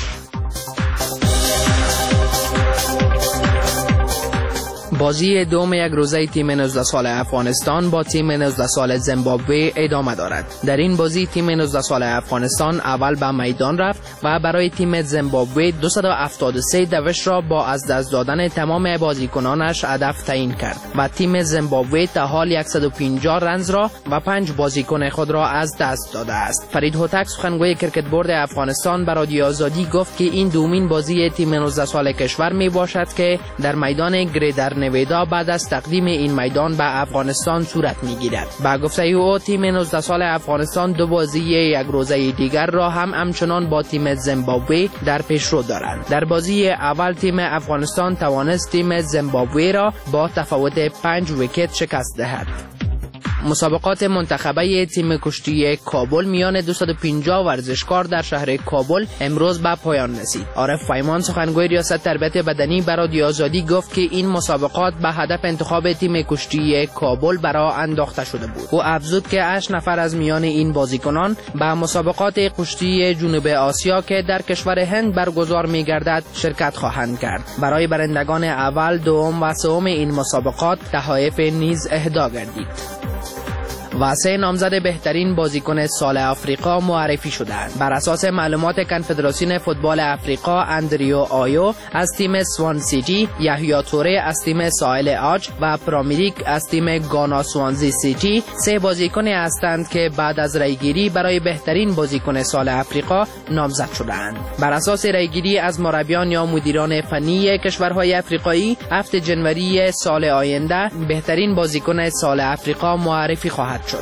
بازی دوم یک روزه تیم 19 سال افغانستان با تیم 19 سال زیمبابوه ادامه دارد. در این بازی تیم 19 سال افغانستان اول به میدان رفت و برای تیم زیمبابوه 273 دوش را با از دست دادن تمام بازیکنانش هدف تعیین کرد و تیم زیمبابوه تا حال 150 رنز را و 5 بازیکن خود را از دست داده است. فرید هوتک سخنگوی کرکت بورد افغانستان به رادیو آزادی گفت که این دومین بازی تیم 19 سال کشور می باشد که در میدان گریدر نویدا بعد از تقدیم این میدان به افغانستان صورت میگیرد. با گفته او تیم 19 سال افغانستان دو بازی یک روزه دیگر را هم همچنان با تیم زیمبابوه در پیشرو دارند. در بازی اول تیم افغانستان توانست تیم زیمبابوه را با تفاوت 5 ویکت شکست دهد. مسابقات منتخبه تیم کشتی کابل میان 250 ورزشکار در شهر کابل امروز به پایان رسید. عارف فایمان سخنگوی ریاست تربیت بدنی به رادیو آزادی گفت که این مسابقات به هدف انتخاب تیم کشتی کابل برای انداخته شده بود. او افزود که 8 نفر از میان این بازیکنان به مسابقات کشتی جنوب آسیا که در کشور هند برگزار می‌گردد شرکت خواهند کرد. برای برندگان اول، دوم و سوم این مسابقات تحائف نیز اهدا گردید. و 3 نامزد بهترین بازیکن سال آفریقا معرفی شدند. بر اساس معلومات کنفدراسیون فوتبال آفریقا، اندریو آیو از تیم سوان سیتی، یحیی توره از تیم ساحل عاج و پرامیلیک از تیم گانا سوانزی سیتی 3 بازیکن هستند که بعد از رایگیری برای بهترین بازیکن سال آفریقا نامزد شدند. بر اساس رایگیری از مربیان یا مدیران فنی کشورهای آفریقایی، 7 جنوری سال آینده بهترین بازیکن سال آفریقا معرفی خواهد شد.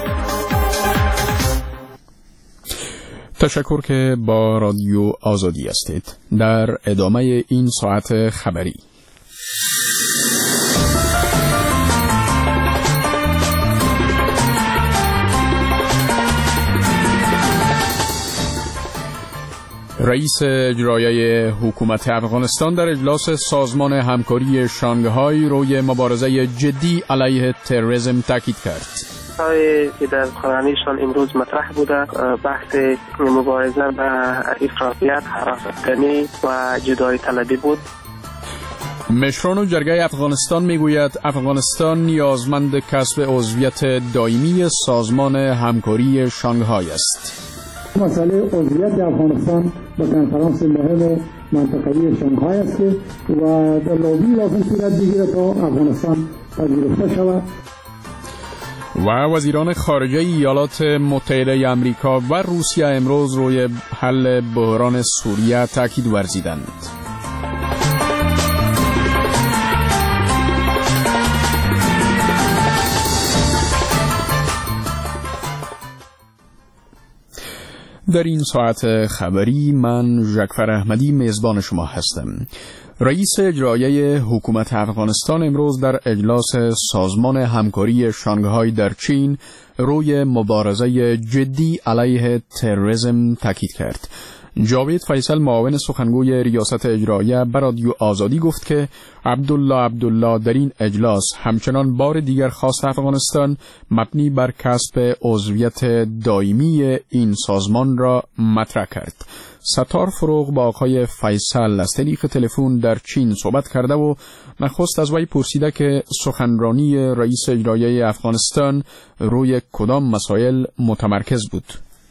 تشکر که با رادیو آزادی هستید. در ادامه این ساعت خبری رئیس اجرایی حکومت افغانستان در اجلاس سازمان همکاری شانگهای روی مبارزه جدی علیه تروریسم تاکید کرد. که در قرآنیشان امروز مطرح بوده بحث مبارزه با افراطیت، هراستگری و جدایی طلبی بود. مشران و جرگه افغانستان میگوید افغانستان نیازمند کسب عضویت دائمی سازمان همکاری شانگهای است. مسئله عضویت افغانستان به کنفرانس مهم منطقه‌ای شانگهای است و در لابی لازم صورت بگیرد تا افغانستان پذیرفته شود. و وزیران خارجه ایالات متحده آمریکا و روسیه امروز روی حل بحران سوریه تاکید ورزیدند. در این ساعت خبری من ژکفر احمدی میزبان شما هستم. رئیس اجرایی حکومت افغانستان امروز در اجلاس سازمان همکاری شانگهای در چین روی مبارزه جدی علیه تروریسم تاکید کرد. جاوید فیصل معاون سخنگوی ریاست اجراییه بر رادیو آزادی گفت که عبدالله در این اجلاس همچنان بار دیگر خواست افغانستان مبنی بر کسب عضویت دائمی این سازمان را مطرح کرد. ستار فروغ با آقای فیصل از طریق تلفن در چین صحبت کرده و نخست از وی پرسیده که سخنرانی رئیس اجرایی افغانستان روی کدام مسائل متمرکز بود.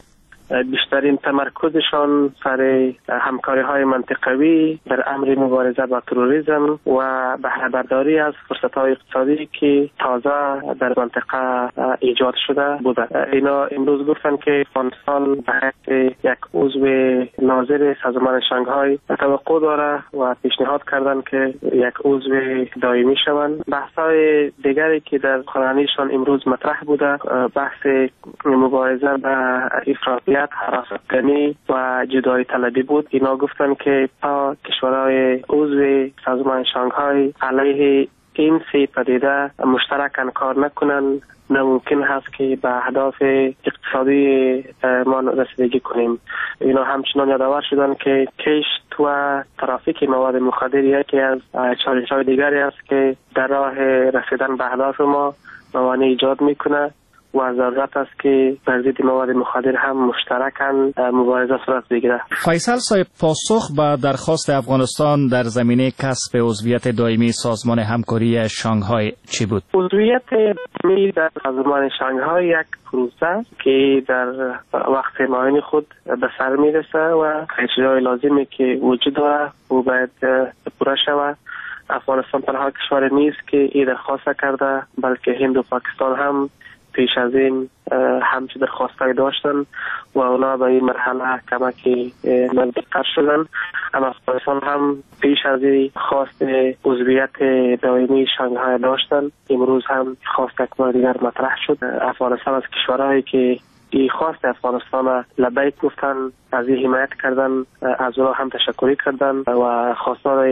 بیشترین تمرکزشان سر همکاری‌های منطقوی در امر مبارزه با تروریسم و بهره برداری از فرصت‌های اقتصادی که تازه در منطقه ایجاد شده بوده. اینا امروز گفتن که افغانستان به حیث یک عضو ناظر سازمان شانگهای توقع داره و پیشنهاد کردن که یک عضو دائمی شوند. بحث‌های دیگری که در قرآنیشان امروز مطرح بوده بحث مبارزه با افراطیت، هراستگری و جدایی طلبی بود. اینا گفتن که تا کشورهای عضو سازمان شانگهای علیه این 3 پدیده مشترکاً کار نکنن ناممکن هست که به اهداف اقتصادی ما رسیدگی کنیم. اینا همچنان یادآور شدن که کشت و ترافیک مواد مخدر یکی از چالش‌های دیگری است که در راه رسیدن به اهداف ما موانع ایجاد میکنه و ضرورت است که بر ضد مواد مخدر هم مشترکاً مبارزه صورت بگیره. فیصل صاحب، پاسخ به درخواست افغانستان در زمینه کسب عضویت دائمی سازمان همکاری شانگهای چی بود؟ عضویت دائمی در سازمان شانگهای یک پروسه است که در وقت معین خود به سر میرسه و اجرای لازمی که وجود داره او باید پوره شود. افغانستان تنها کشور نیست که این درخواست کرده، بلکه هند و پاکستان هم پیش از این همچه درخواستایی داشتن و اونا به این مرحله کمکی نزدیکتر شدن. اما افغانستان هم پیش از این خواست عضویت دائمی شانگهای داشتن. امروز هم خواست یک بار دیگر مطرح شد. افغانستان از کشورهایی که این خواست افغانستان لبیک گفتن، از این حمایت کردن، از اونا هم تشکری کردن و خواستار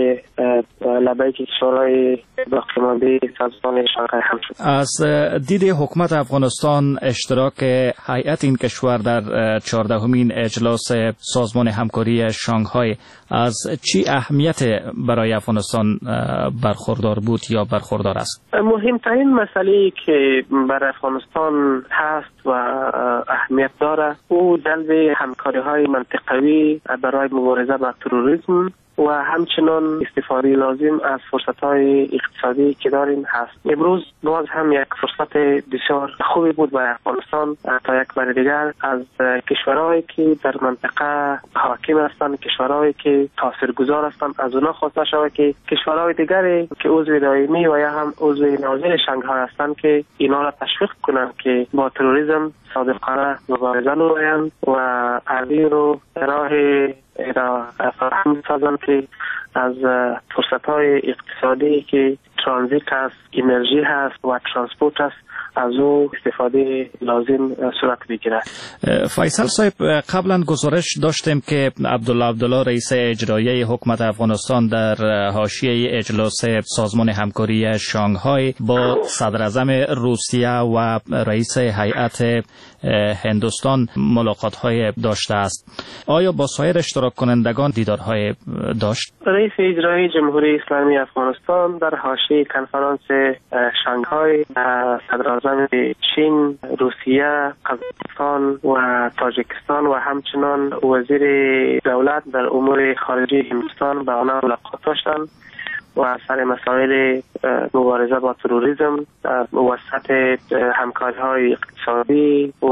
لبیک کشورهای باقی مانده سازمان شانگهای هم شد. از دید حکومت افغانستان اشتراک هیئت این کشور در 14مین اجلاس سازمان همکاری شانگهای از چی اهمیت برای افغانستان برخوردار بود یا برخوردار است؟ مهمترین مسئله که برای افغانستان هست و اهمیت داره او جلب همکاری‌های منطقوی برای مبارزه با تروریسم و همچنان استفاده لازم از فرصت‌های اقتصادی که داریم هست. امروز باز هم یک فرصت بسیار خوبی بود برای افغانستان تا یک بار دیگر از کشورهایی که در منطقه حاکم هستند، کشورهایی که تاثیرگذار هستند، از اونها خواسته شود که کشورهای دیگری که عضو دائمی و یا هم عضو ناظر شانگهای هستند که اینا را تشویق کنند که با تروریسم صادقانه مبارزه نمایند و عربی رو راه فراهم سازند که از فرصت‌های اقتصادی که ترانزیت هست، انرژی هست و ترانسپورت هست از او استفاده لازم صورت بگیرد. فیصل صاحب، قبلا گزارش داشتیم که عبدالله رئیس اجرایی حکومت افغانستان در حاشیه اجلاس سازمان همکاری شانگهای با صدر اعظم روسیه و رئیس هیئت هندوستان ملاقات‌های داشته است. آیا با سایر اشتراک کنندگان دیدارهای داشت؟ رئیس اجرایی جمهوری اسلامی افغانستان در حاشیه کنفرانس شانگهای صدر اعظم چین، روسیه، قزاقستان و تاجیکستان و همچنان وزیر دولت در امور خارجه هندوستان با آنها ملاقات داشتند و سر مسائل مبارزه با تروریسم وسط همکاری‌های اقتصادی و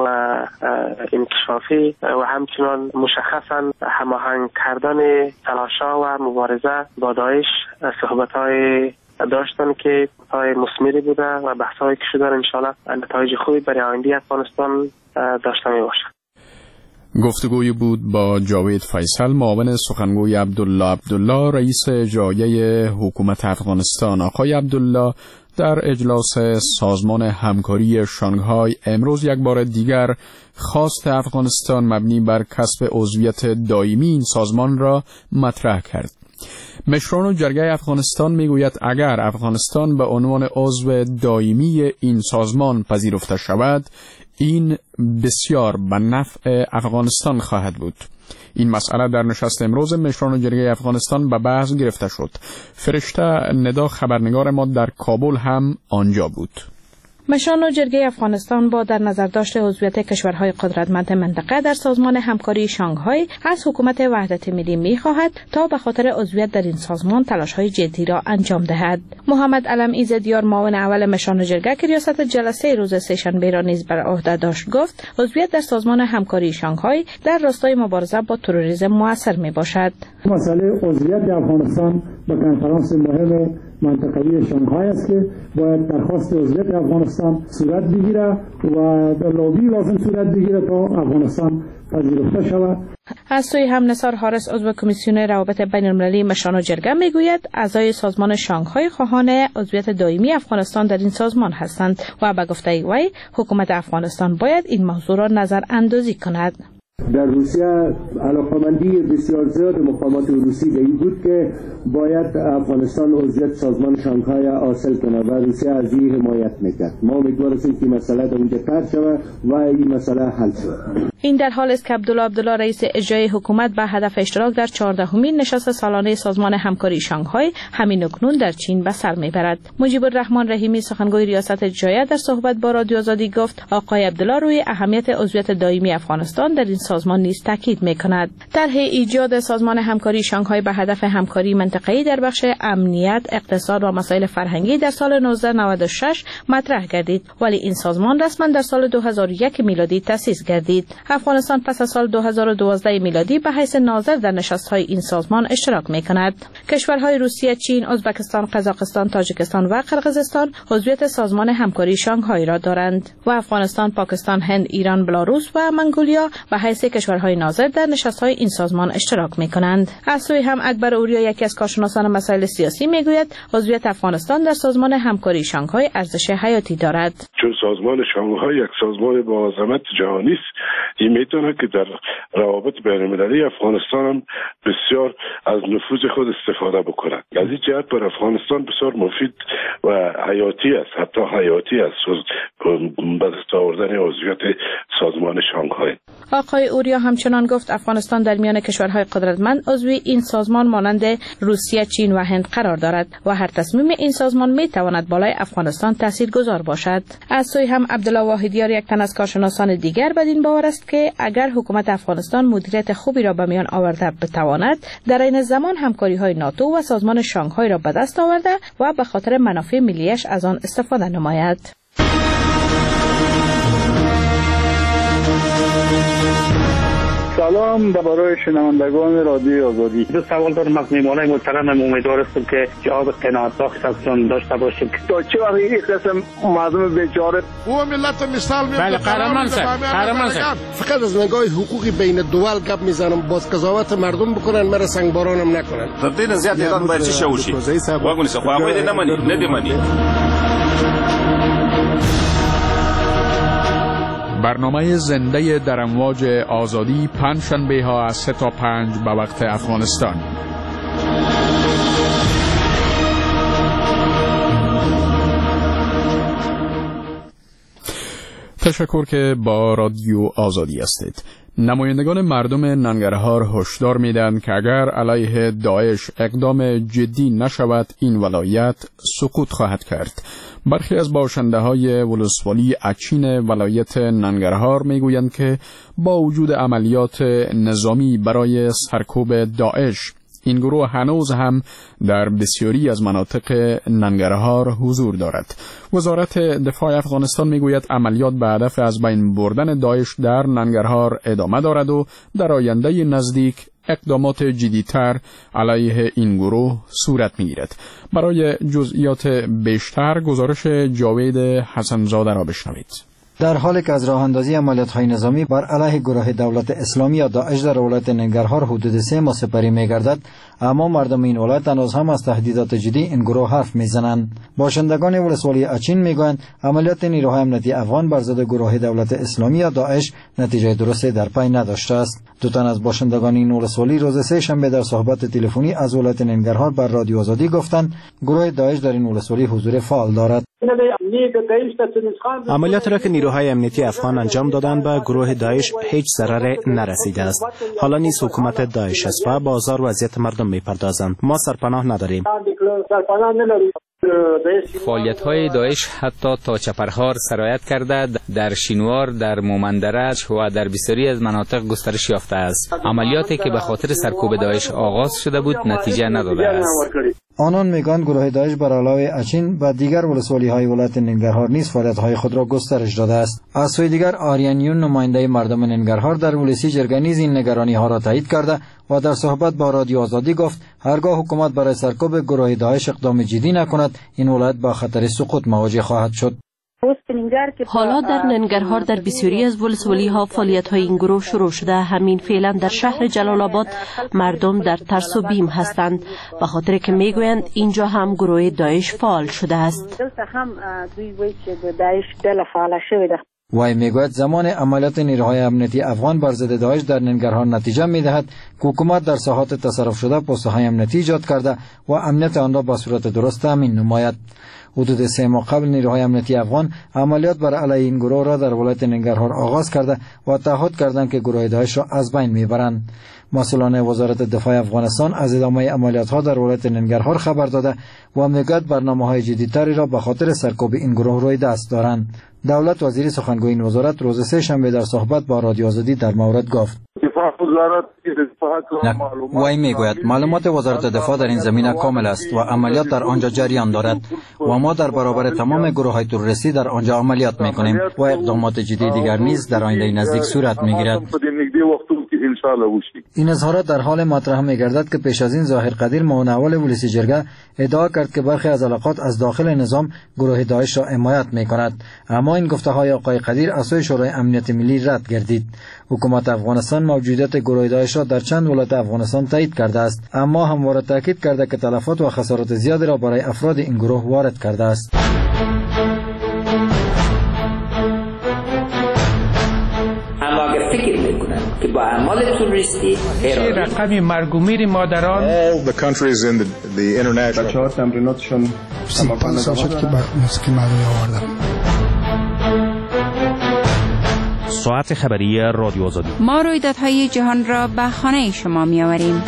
انکشافی و همچنان مشخصاً هماهنگ کردن تلاش‌ها و مبارزه با داعش صحبت‌های داشتن که پای مثمری بوده و بحث‌هایی که شده انشاءالله نتایج خوبی برای آینده افغانستان داشته می‌باشد. گفتگوی بود با جاوید فیصل، معاون سخنگوی عبدالله رئیس اجرایی حکومت افغانستان. آقای عبدالله در اجلاس سازمان همکاری شانگهای امروز یک بار دیگر خواست افغانستان مبنی بر کسب عضویت دائمی این سازمان را مطرح کرد. مشران جرگه افغانستان میگوید اگر افغانستان به عنوان عضو دائمی این سازمان پذیرفته شود، این بسیار به نفع افغانستان خواهد بود. این مسئله در نشست امروز مشران جرگه افغانستان به بحث گرفته شد. فرشته ندا خبرنگار ما در کابل هم آنجا بود. مشران جرگه افغانستان با در نظر داشت عضویت کشورهای قدرتمند منطقه در سازمان همکاری شانگهای از حکومت وحدت ملی می‌خواهد تا به خاطر عضویت در این سازمان تلاش‌های جدی را انجام دهد. محمد علم ایزدیار، معاون اول مشران جرگه که ریاست جلسه روز سه‌شنبه را نیز بر عهده داشت، گفت عضویت در سازمان همکاری شانگهای در راستای مبارزه با تروریسم مؤثر میباشد. مسئله عضویت افغانستان به کنفرانس مهم منطقه‌ای شانگهای است که باید درخواست عضویت افغانستان صورت بگیره و در لابی لازم صورت بگیره تا افغانستان پذیرفته شود. از سوی هم نثار حارس عضو کمیسیون روابط بین‌المللی مشران جرگه میگوید اعضای سازمان شانگهای خواهان عضویت دائمی افغانستان در این سازمان هستند و به گفته وی حکومت افغانستان باید این موضوع را نظر اندازی کند. در روسیه علاقمندی بسیار زیاد مقامات روسی به این بود که باید افغانستان عضویت سازمان شانگهای حاصل کنه و روسیه از این حمایت میکرد. ما امیدواریم که مسئله در اونجا طرح شود و این مسئله حل شود. این در حال است که عبدالله رئیس اجرایی حکومت به هدف اشتراک در 14مین نشست سالانه سازمان همکاری شانگهای همین اکنون در چین به سر میبرد. مجیب الرحمن رحیمی، سخنگوی ریاست اجرایی، در صحبت با رادیو آزادی گفت آقای عبدالله روی اهمیت عضویت دائمی افغانستان در این سازمان نیز تاکید می‌کند. طرح ایجاد سازمان همکاری شانگهای به هدف همکاری منطقه‌ای در بخش امنیت، اقتصاد و مسائل فرهنگی در سال 1996 مطرح گردید، ولی این سازمان رسما در سال 2001 میلادی تأسیس گردید. افغانستان پس از سال 2012 میلادی به حیث ناظر در نشست‌های این سازمان اشتراک می‌کند. کشورهای روسیه، چین، ازبکستان، قزاقستان، تاجیکستان و قرقیزستان عضویت سازمان همکاری شانگهای را دارند و افغانستان، پاکستان، هند، ایران، بلاروس و منگولیا به حیث کشورهای ناظر در نشست‌های این سازمان اشتراک می‌کنند. از سوی هم اکبر اوریا، یکی از کارشناسان مسائل سیاسی، میگوید عضویت افغانستان در سازمان همکاری شانگهای ارزش حیاتی دارد. چون سازمان شانگهای یک سازمان با عظمت جهانی است، این میتونه که در روابط بین‌المللی افغانستان هم بسیار از نفوذ خود استفاده بکند. از این جهت بر افغانستان بسیار مفید و حیاتی است، حتی حیاتی است به دست آوردن عضویت سازمان شانگهای. آقای اوریا همچنان گفت افغانستان در میان کشورهای قدرتمند عضو این سازمان مانند روسیه، چین و هند قرار دارد و هر تصمیم این سازمان می تواند بالای افغانستان تاثیرگذار باشد. از سوی هم عبدالله واحدیار یک تن از کارشناسان دیگر بدین باور است که اگر حکومت افغانستان مدیریت خوبی را به میان آورده بتواند در این زمان همکاری‌های ناتو و سازمان شانگهای را به دست آورده و به خاطر منافع ملیش از آن استفاده نماید. سلام برای شنوندگان رادیو آزادی. دو سوال دارم از میهمانان محترمم. امیدوار هستم که جواب قناعت بخش ازشون داشته باشیم. تا چه وقت این قسم مردم بیچاره و ملت مثال میاد. بله قهرمان صاحب فقط از نگاه حقوقی بین دول گپ میزنم، باز قضاوت مردم بکنن، مرا سنگبارانم نکنن. تبدیل زیاد ایران باید چی شوشی واگونی سه خواهی باید ندیمانی. برنامه زنده در امواج آزادی پنجشنبه ها از 3 تا 5 به وقت افغانستان. تشکر که با رادیو آزادی هستید. نمایندگان مردم ننگرهار هشدار میدن که اگر علیه داعش اقدام جدی نشود این ولایت سقوط خواهد کرد. برخی از باشنده‌های ولسوالی اچین ولایت ننگرهار میگویند که با وجود عملیات نظامی برای سرکوب داعش این گروه هنوز هم در بسیاری از مناطق ننگرهار حضور دارد. وزارت دفاع افغانستان میگوید عملیات به هدف از بین بردن داعش در ننگرهار ادامه دارد و در آینده نزدیک اقدامات جدی‌تر علیه این گروه صورت میگیرد. برای جزئیات بیشتر گزارش جاوید حسنزاده را بشنوید. در حالی که از راه اندازی عملیات‌های نظامی بر علیه گروه دولت اسلامی یا داعش در ولایت ننگرهار حدود 3 ماه سپری می‌گردد، اما مردم این ولایت هنوز هم از تهدیدات جدی این گروه حرف می‌زنند. باشندگان ولسوالی اچین می‌گویند عملیات نیروهای امنیتی افغان بر ضد گروه دولت اسلامی یا داعش نتیجه درستی در پی نداشته است. دو تن از باشندگان این ولسوالی روز سه شنبه در صحبت تلفنی از ولایت ننگرهار بر رادیو آزادی گفتند گروه داعش در این ولسوالی حضور فعال دارد. عملیات را که نیروهای امنیتی افغان انجام دادند به گروه داعش هیچ ضرر نرسیده است. حالا نیز حکومت داعش است و بازار وضعیت مردم میپردازند. ما سرپناه نداریم. فعالیت‌های داعش حتی تا چپرهار سرایت کرده، در شینوار، در مومندرج و در بسیاری از مناطق گسترش یافته است. عملیاتی که به خاطر سرکوب داعش آغاز شده بود نتیجه نداده است. آنان میگویند گروه داعش بر علاوه اچین و دیگر ولسوالی‌های ولایت ننگرهار نیز فعالیت‌های خود را گسترش داده است. از سوی دیگر آریانیون نماینده مردم ننگرهار در ولسی جرگه نیز این نگرانی‌ها را تایید کرده و در صحبت با رادیو آزادی گفت هرگاه حکومت برای سرکوب گروه داعش اقدام جدی نکند این ولایت با خطر سقوط مواجه خواهد شد. حالا در ننگرهار در بسیاری از ولسوالی‌ها فعالیت‌های این گروه شروع شده. همین فعلا در شهر جلال آباد مردم در ترس و بیم هستند به خاطر که میگویند اینجا هم گروه داعش فعال شده است. وی میگوید زمان عملیات نیروهای امنیتی افغان بر ضد داعش در ننگرهار نتیجه میدهد که حکومت در ساحات تصرف شده پست‌های امنیتی ایجاد کرده و امنیت آن را به صورت درست تامین نماید. حدود 3 ماه قبل نیروهای امنیتی افغان عملیات بر علیه این گروه را در ولایت ننگرهار آغاز کرده و تعهد کردند که گروه داعش را از بین میبرند. مسئولان وزارت دفاع افغانستان از ادامه عملیات‌ها در ولایت ننگرهار خبر داده و میگوید برنامه‌های جدی‌تری را به خاطر سرکوب این گروه روی دست دارند. دولت وزیر سخنگوی این وزارت روز سه شنبه در صحبت با رادیو آزادی در مورد گفت وی میگوید معلومات وزارت دفاع در این زمینه کامل است و عملیات در آنجا جریان دارد و ما در برابر تمام گروه‌های تروریستی در آنجا عملیات میکنیم و اقدامات جدی دیگر نیز در آینده نزدیک صورت میگیرد. این اظهارات در حال مطرح می‌گردد که پیش از این ظاهر قدیر معاون ولسی جرگه ادعا کرد که برخی از علاقات از داخل نظام گروه داعش را حمایت می‌کند، اما این گفته‌های آقای قدیر از سوی شورای امنیت ملی رد گردید. حکومت افغانستان موجودیت گروه داعش را در چند ولایت افغانستان تایید کرده است، اما همواره تاکید کرده که تلفات و خسارات زیادی را برای افراد این گروه وارد کرده است. که با اعمال توریستی رقم مرگ و میر مادران all the countries in the international بچه‌ها تمریناتشون 5 سال شد که موسیقی مردمی آوردم. ساعت خبری رادیو آزادی. ما رویدادهای جهان را به خانه شما می آوریم.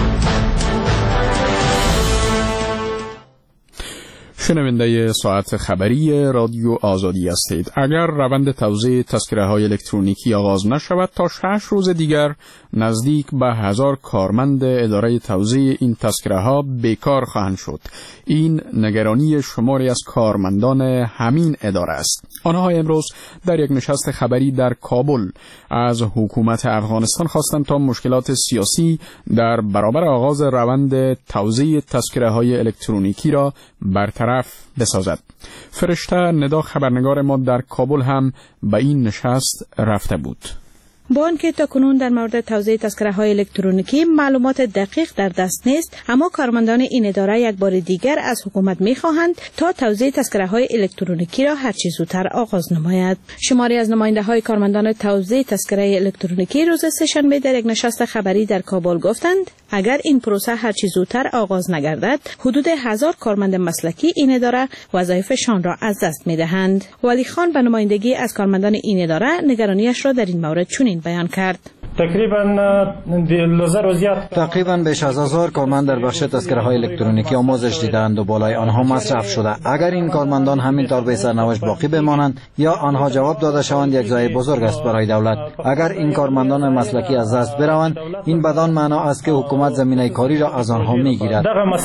شنونده ساعت خبری رادیو آزادی هستید. اگر روند توزیع تذکره‌های الکترونیکی آغاز نشود تا 6 روز دیگر نزدیک به 1000 کارمند اداره توزیع این تذکره‌ها بیکار خواهند شد. این نگرانی شماری از کارمندان همین اداره است. آنها امروز در یک نشست خبری در کابل از حکومت افغانستان خواستند تا مشکلات سیاسی در برابر آغاز روند توزیع تذکره‌های الکترونیکی را برطرف بسازد. فرشته ندا خبرنگار ما در کابل هم به این نشست رفته بود. با آنکه تاکنون در مورد توزیع تذکره‌های الکترونیکی معلومات دقیق در دست نیست، اما کارمندان این اداره یک بار دیگر از حکومت می‌خواهند تا توزیع تذکره‌های الکترونیکی را هر چه زودتر آغاز نماید. شماری از نماینده‌های کارمندان توزیع تذکره الکترونیکی روز سه‌شنبه در یک نشست خبری در کابل گفتند اگر این پروسه هر چه زودتر آغاز نگردد، حدود 1000 کارمند مسلکی این اداره وظایفشان را از دست می‌دهند. ولی خان به نمایندگی از کارمندان این اداره نگرانیش را در این مورد چنین بیان کرد. تقریبا بیش از 1000 کارمند در بخش تذکره‌های الکترونیکی آموزش دیدند و بالای آنها مصرف شده. اگر این کارمندان همینطور به سرنوشت باقی بمانند یا آنها جواب داده شوند، یک ضایعه بزرگ است برای دولت. اگر این کارمندان مسلکی از دست بروند، این بدان معنا است که حکومت زمینه کاری را از آنها میگیرد.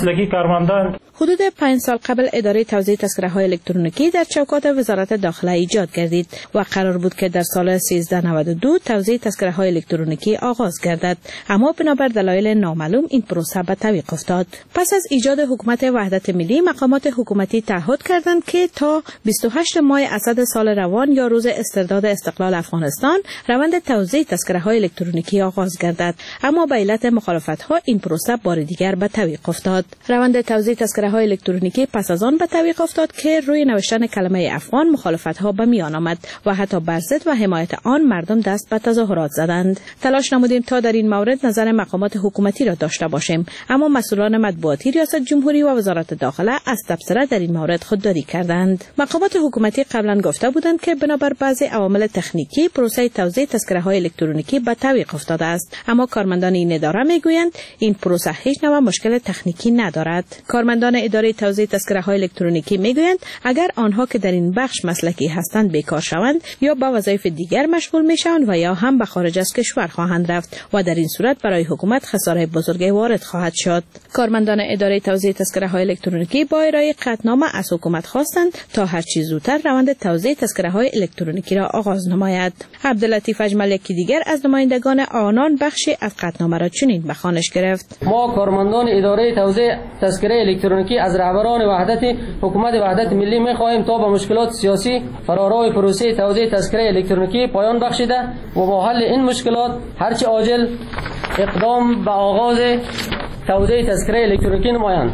حدود 5 سال قبل اداره توزیع تذکره‌های الکترونیکی در چوکات وزارت داخله ایجاد گردید و قرار بود که در سال 1392 توزیع تذکره‌های الکترونیکی آغاز گردد، اما بنابر دلایل نامعلوم این پروسه به تعویق افتاد. پس از ایجاد حکومت وحدت ملی، مقامات حکومتی تعهد کردند که تا 28 ماه اسد سال روان یا روز استرداد استقلال افغانستان روند توزیع تذکره‌های الکترونیکی آغاز گردد، اما به علت مخالفت‌ها این پروسه بار دیگر به تعویق افتاد. روند توزیع تذکره‌های الکترونیکی پس از آن به تعویق افتاد که روی نوشتن کلمه افغان مخالفت‌ها به میان آمد و حتی بر ضد و حمایت آن مردم دست به تظاهرات زدند. تلاش نمودیم تا در این مورد نظر مقامات حکومتی را داشته باشیم، اما مسئولان مطبوعاتی ریاست جمهوری و وزارت داخله از تبصره در این مورد خودداری کردند. مقامات حکومتی قبلا گفته بودند که بنابر بعضی عوامل تکنیکی پروسه توزیع تذکره‌های الکترونیکی به تعویق افتاده است، اما کارمندان این اداره میگویند این پروسه هیچ نوع مشکل تکنیکی ندارد. کارمندان اداره توزیع تذکره‌های الکترونیکی میگویند اگر آنها که در این بخش مسلکی هستند بیکار شوند، یا به وظایف دیگر مشغول میشوند و یا هم به خارج از کشور خواهند رفت و در این صورت برای حکومت خساره بزرگی وارد خواهد شد. کارمندان اداره توزیع تذکره‌های الکترونیکی با ارائه قطعنامه از حکومت خواستند تا هر چه زودتر روند توزیع تذکره‌های الکترونیکی را آغاز نماید. عبداللطیف اجمل یکی دیگر از نمایندگان آنان بخشی از قطعنامه را چنین به خوانش گرفت: ما کارمندان اداره توزیع تذکره الکترونیکی از رهبران حکومت وحدت ملی می‌خواهیم تا به مشکلات سیاسی فرارای پروسه توزیع تذکره الکترونیکی پایان بخشیده و با حل این مشکلات هرچه عاجل اقدام به آغاز توزیع تذکره الکترونیکی نمایند.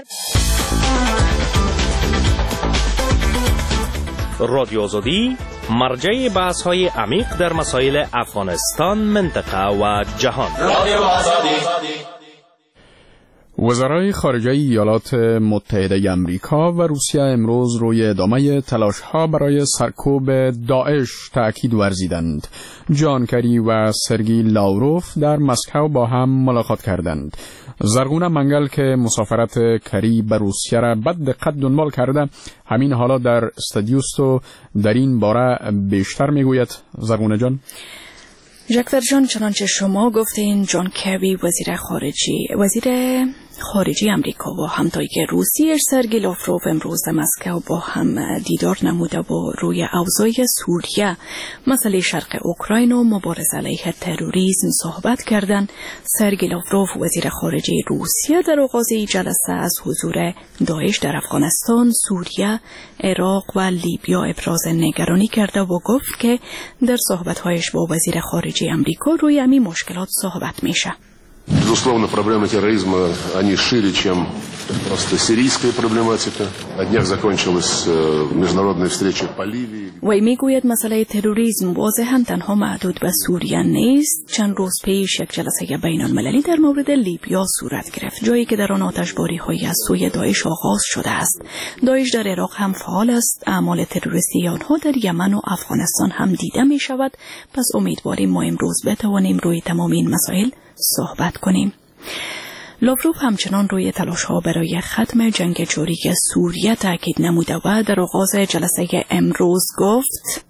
رادیو آزادی مرجع بحث‌های عمیق در مسائل افغانستان، منطقه و جهان. رادیو آزادی. وزرای خارجه ایالات متحده آمریکا و روسیه امروز روی ادامه تلاش‌ها برای سرکوب داعش تأکید ورزیدند. جان کری و سرگی لاوروف در مسکو با هم ملاقات کردند. زرغونه منگل که مسافرت کری به روسیه را بد دقت دنبال کرده، همین حالا در استودیوست و در این باره بیشتر میگوید. زرغونه جان. ژاکفر جان، چنانچه شما گفتین، جان کری وزیر خارجه امریکا و همتای روسیه سرگی لاوروف امروز در مسکو با هم دیدار نموده و روی اوضاع سوریه، مسئله شرق اوکراین و مبارزه علیه تروریسم صحبت کردند. سرگی لاوروف وزیر خارجه روسیه در آغاز جلسه از حضور داعش در افغانستان، سوریه، عراق و لیبیا ابراز نگرانی کرده و گفت که در صحبت‌هایش با وزیر خارجه امریکا روی همین مشکلات صحبت میشه. Безусловно, проблемы терроризма, они шире, чем Просто сирийская проблематика. На днях закончилась международная встреча по Ливии. وی میگوید مسئله تروریسم واضحاً تنها محدود به سوریه نیست. چند روز پیش یک جلسه بین المللی در مورد لیبیا صورت گرفت، جایی که در آن آتشباری‌هایی از سوی داعش آغاز شده است. داعش در عراق هم فعال است. اعمال تروریستی آنها در یمن و افغانستان هم دیده می شود. پس امیدواریم ما امروز بتوانیم روی تمام این مسائل صحبت کنیم. لاوروف همچنان روی تلاش‌ها برای ختم جنگ جاری سوریه تاکید نموده و در آغاز جلسه امروز گفت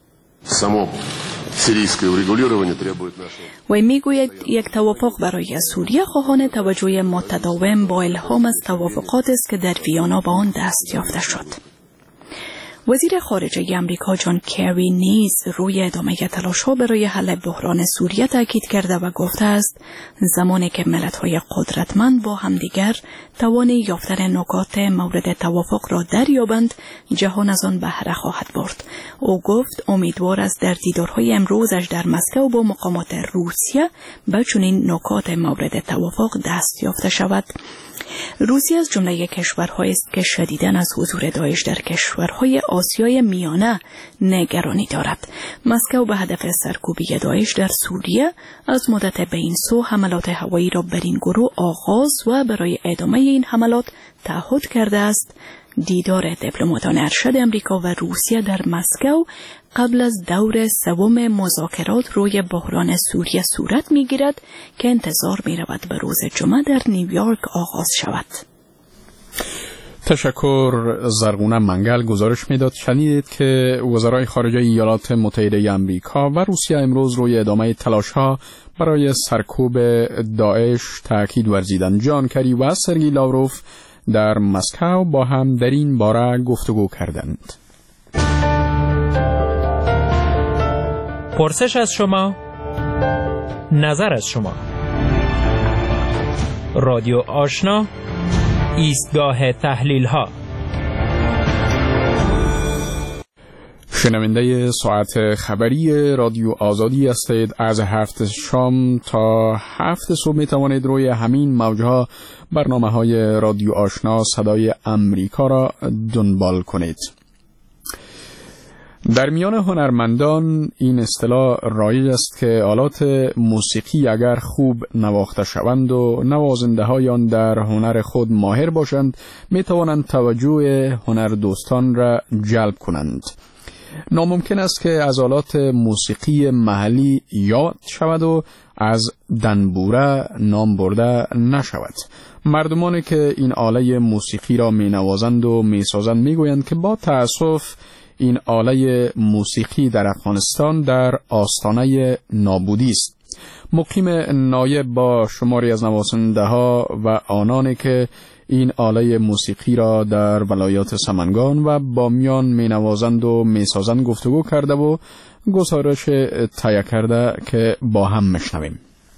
و میگوید یک توافق برای سوریه خواهان توجه متداوم با الهام از توافقات است که در ویانا با آن دست یافته شد. وزیر خارجه امریکا جان کری نیز روی ادامه تلاش‌ها برای حل بحران سوریه تاکید کرده و گفته است زمانی که ملت‌های قدرتمند با همدیگر توان یافتن نکات مورد توافق را دریابند، جهان از آن بهره خواهد برد. او گفت امیدوار است در دیدارهای امروزش در مسکو با مقامات روسیه به چنین نکات مورد توافق دست یافته شود. روسیه از جمله کشورهایی است که شدیداً از حضور داعش در کشورهای آسیای میانه نگرانی دارد. مسکو به هدف سرکوبی داعش در سوریه از مدت بین سو حملات هوایی را بر این گروه آغاز و برای ادامه این حملات تعهد کرده است. دیدار دیپلماتان ارشد امریکا و روسیه در مسکو قبل از دور سوم مذاکرات روی بحران سوریه صورت می‌گیرد که انتظار می‌رود به روز جمعه در نیویورک آغاز شود. تشکر. زرغونه منگل گزارش میداد. شنیدید که وزرای خارجه ایالات متحده آمریکا و روسیه امروز روی ادامه تلاش‌ها برای سرکوب داعش تاکید ورزیدند. جان کری و سرگئی لاوروف در مسکو با هم در این باره گفتگو کردند. پرسش از شما، نظر از شما. رادیو آشنا، ایستگاه تحلیل ها. شنونده ساعت خبری رادیو آزادی هستید. از 7 شام تا 7 صبح می توانید روی همین موجها برنامه‌های رادیو آشنا صدای امریکا را دنبال کنید. در میان هنرمندان این اصطلاح رایج است که آلات موسیقی اگر خوب نواخته شوند و نوازنده های آن در هنر خود ماهر باشند می توانند توجه هنردوستان را جلب کنند. ناممکن است که از آلات موسیقی محلی یاد شود و از دنبوره نام برده نشود. مردمانی که این آله موسیقی را می نوازند و می سازند می گویند که با تأسف این آله موسیقی در افغانستان در آستانه نابودی است. مقیم نایب با شماری از نوازنده ها و آنانی که این آله موسیقی را در ولایات سمنگان و بامیان می نوازند و می سازند گفتگو کرده و گزارش تهیه کرده که با هم میشنویم.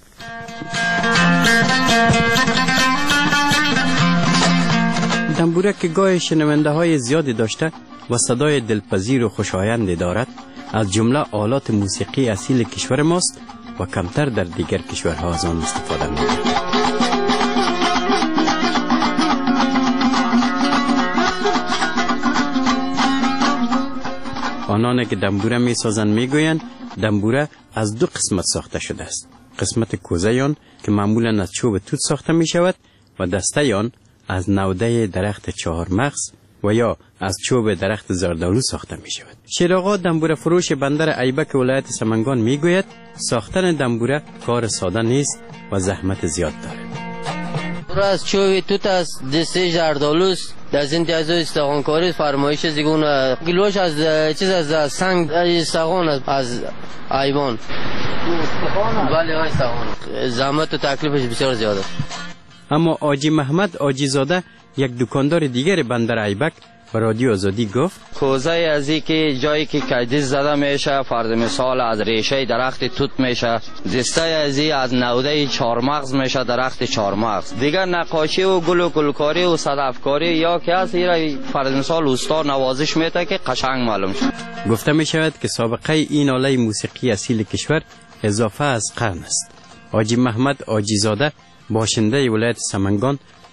دنبوره که گاه شنونده های زیادی داشته و صدای دلپذیر و خوشایندی دارد، از جمله آلات موسیقی اصیل کشور ماست و کمتر در دیگر کشورها از آن استفاده می‌کنند. آنان که دنبوره می‌سازند می‌گویند دنبوره از دو قسمت ساخته شده است. قسمت کوزه آن که معمولاً از چوب توت ساخته می‌شود و دسته آن از نوده درخت چهارمغز و یا از چوب درخت زردآلو ساخته می شود. شیرآقا دنبوره فروش بندر ایبک ولایت سمنگان می گوید ساختن دنبوره کار ساده نیست و زحمت زیاد دارد. از چوب توت است، دسته زردآلو است، در این دیازو استخوانکاری فرمایش زیگون گلوش از چیز از سنگ استخوان از ایوان. بله استخوان. زحمت و تکلیفش بسیار زیاد است. اما آجی محمد آجی زاده یک دکاندار دیگر بندر ایبک به رادیو آزادی گفت کوزه از این که جایی که کدیس زده میشه، فرض مثال از ریشه درخت توت میشه، دسته از این از نوده چهارمغز میشه، درخت چهارمغز. دیگر نقاشی و گل و گلکاری و صدفکاری یا که از این فرض مثال استاد نوازش میته که قشنگ معلوم شد. گفته می شود که سابقه این آله موسیقی اصیل کشور اضافه از قرن است. آجی محمد آجی زاده باشنده ولایت سمنگان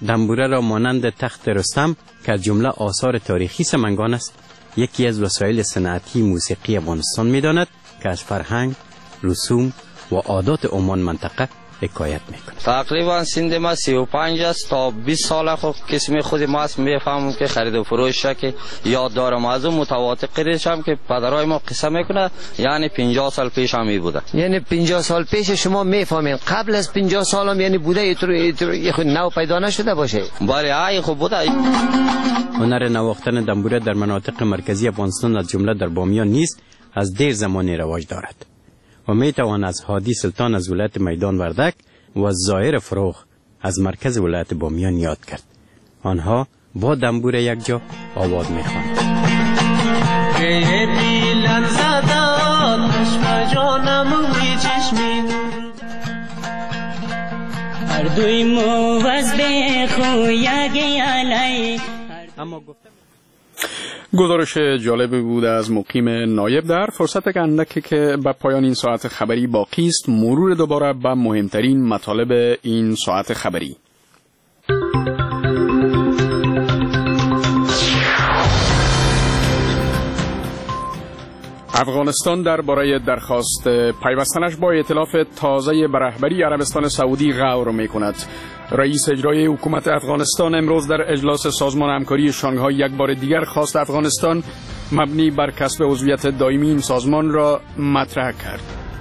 دنبوره را مانند تخت رستم که از جمله آثار تاریخی سمنگان است، یکی از وسایل صنعتی موسیقی افغانستان می‌داند که از فرهنگ، رسوم و عادات عمان منطقه حکایت میکنه. تقریبا سند ما 35 است تا 20 سال خود قسم خود ما است. میفهمم که خرید و فروش که یاد دارم از اون متواتر قریشم که پدرای ما قصه میکنه، یعنی 50 سال پیش هم بوده. یعنی 50 سال پیش شما میفهمین قبل از 50 سال هم یعنی بوده یه خود نو پیدا نشده باشه؟ بله ای خوب بوده. هنر نواختن دنبوره در مناطق مرکزی افغانستان از جمله در بامیان نیز از دیر زمانی رواج دارد و می توان از هادی سلطان از ولایت میدان وردک و ظاهر فروغ از مرکز ولایت بامیان یاد کرد. آنها با دنبوره یک جا آواز می خوانند. گزارش جالبی بود از مقیم نایب. در فرصت اندکی که به پایان این ساعت خبری باقی است، مرور دوباره به مهمترین مطالب این ساعت خبری. افغانستان درباره درخواست پیوستنش با ائتلاف تازه به رهبری عربستان سعودی غور می‌کند. رئیس اجرایی حکومت افغانستان امروز در اجلاس سازمان همکاری شانگهای یک بار دیگر خواست افغانستان مبنی بر کسب عضویت دائمی این سازمان را مطرح کرد.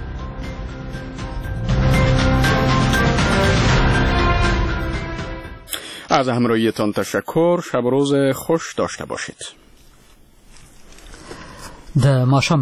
از همراهیتان تشکر. شب و روز خوش داشته باشید.